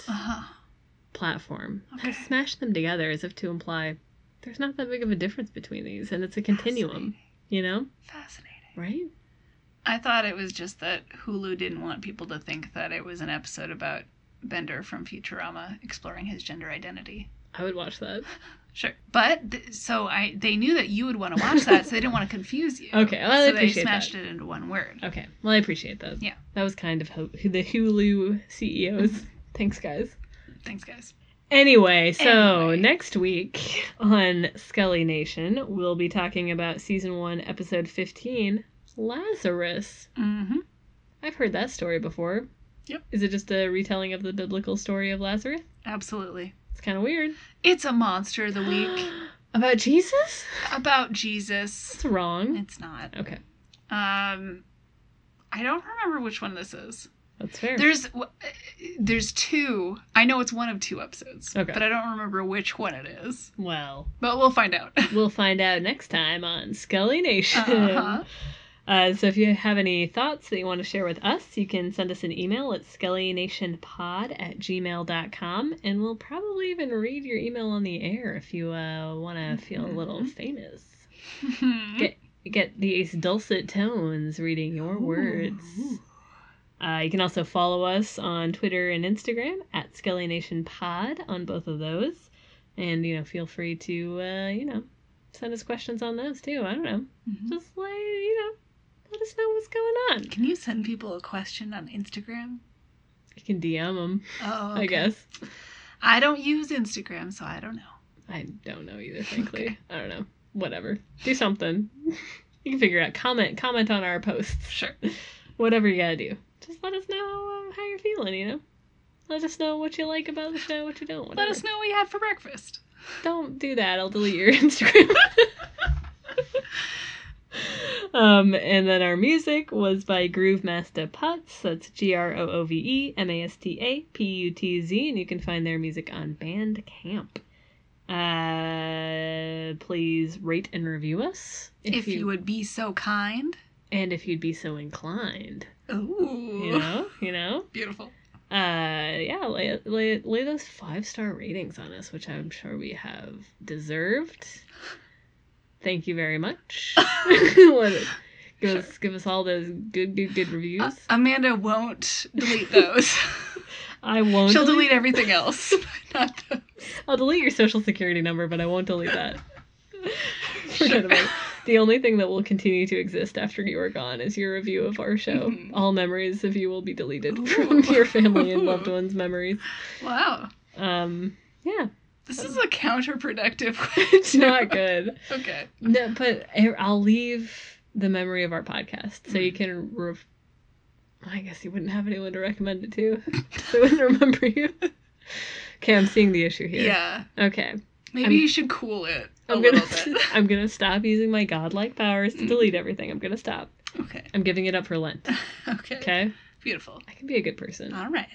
platform, has smashed them together as if to imply there's not that big of a difference between these, and it's a continuum, you know? Fascinating. Right? I thought it was just that Hulu didn't want people to think that it was an episode about Bender from Futurama exploring his gender identity. I would watch that. Sure. But, they knew that you would want to watch that, so they didn't want to confuse you. Okay, well, I appreciate that. So they smashed it into 1 word. Okay, well, I appreciate that. Yeah. That was kind of the Hulu CEOs. Thanks, guys. Thanks, guys. Anyway, so next week on Scully Nation, we'll be talking about Season 1, Episode 15, Lazarus. I've heard that story before. Yep. Is it just a retelling of the biblical story of Lazarus? Absolutely. It's kind of weird. It's a monster of the week. About Jesus? About Jesus. It's wrong. It's not. Okay. I don't remember which one this is. That's fair. There's two. I know it's one of two episodes. Okay. But I don't remember which one it is. Well. But we'll find out. We'll find out next time on Scully Nation. So if you have any thoughts that you want to share with us, you can send us an email at scullynationpod@gmail.com, and we'll probably even read your email on the air if you want to feel a little famous. Get these dulcet tones reading your words. You can also follow us on Twitter and Instagram at ScullyNationPod on both of those. And, feel free to, send us questions on those too. I don't know. Just let us know what's going on. Can you send people a question on Instagram? You can DM them, okay. I guess. I don't use Instagram, so I don't know. I don't know either, frankly. Okay. I don't know. Whatever. Do something. You can figure it out. Comment on our posts. Sure. Whatever you gotta do. Just let us know how you're feeling, Let us know what you like about the show, what you don't. Whatever. Let us know what you had for breakfast. Don't do that. I'll delete your Instagram. And then our music was by Groovemaster Putz. That's GROOVEMASTAPUTZ, and you can find their music on Bandcamp. Please rate and review us if you would be so kind, and if you'd be so inclined. Ooh, beautiful. Lay those 5-star ratings on us, which I'm sure we have deserved. Thank you very much. Give us all those good reviews. Amanda won't delete those. I won't. She'll delete everything else, not those. I'll delete your social security number, but I won't delete that. Forget about it. The only thing that will continue to exist after you are gone is your review of our show. All memories of you will be deleted from your family and loved ones' memories. Wow. Yeah. This is a counterproductive way. It's not good. Okay. No, but I'll leave the memory of our podcast so you can. I guess you wouldn't have anyone to recommend it to, so I wouldn't remember you. Okay, I'm seeing the issue here. Yeah. Okay. Maybe you should cool it a little bit. I'm gonna stop using my godlike powers to delete everything. I'm gonna stop. Okay. I'm giving it up for Lent. Okay. Okay? Beautiful. I can be a good person. All right.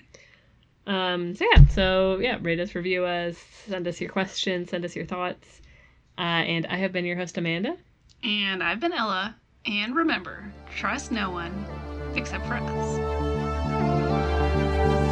So rate us, review us, send us your questions, send us your thoughts. And I have been your host, Amanda. And I've been Ella. And remember, trust no one except for us.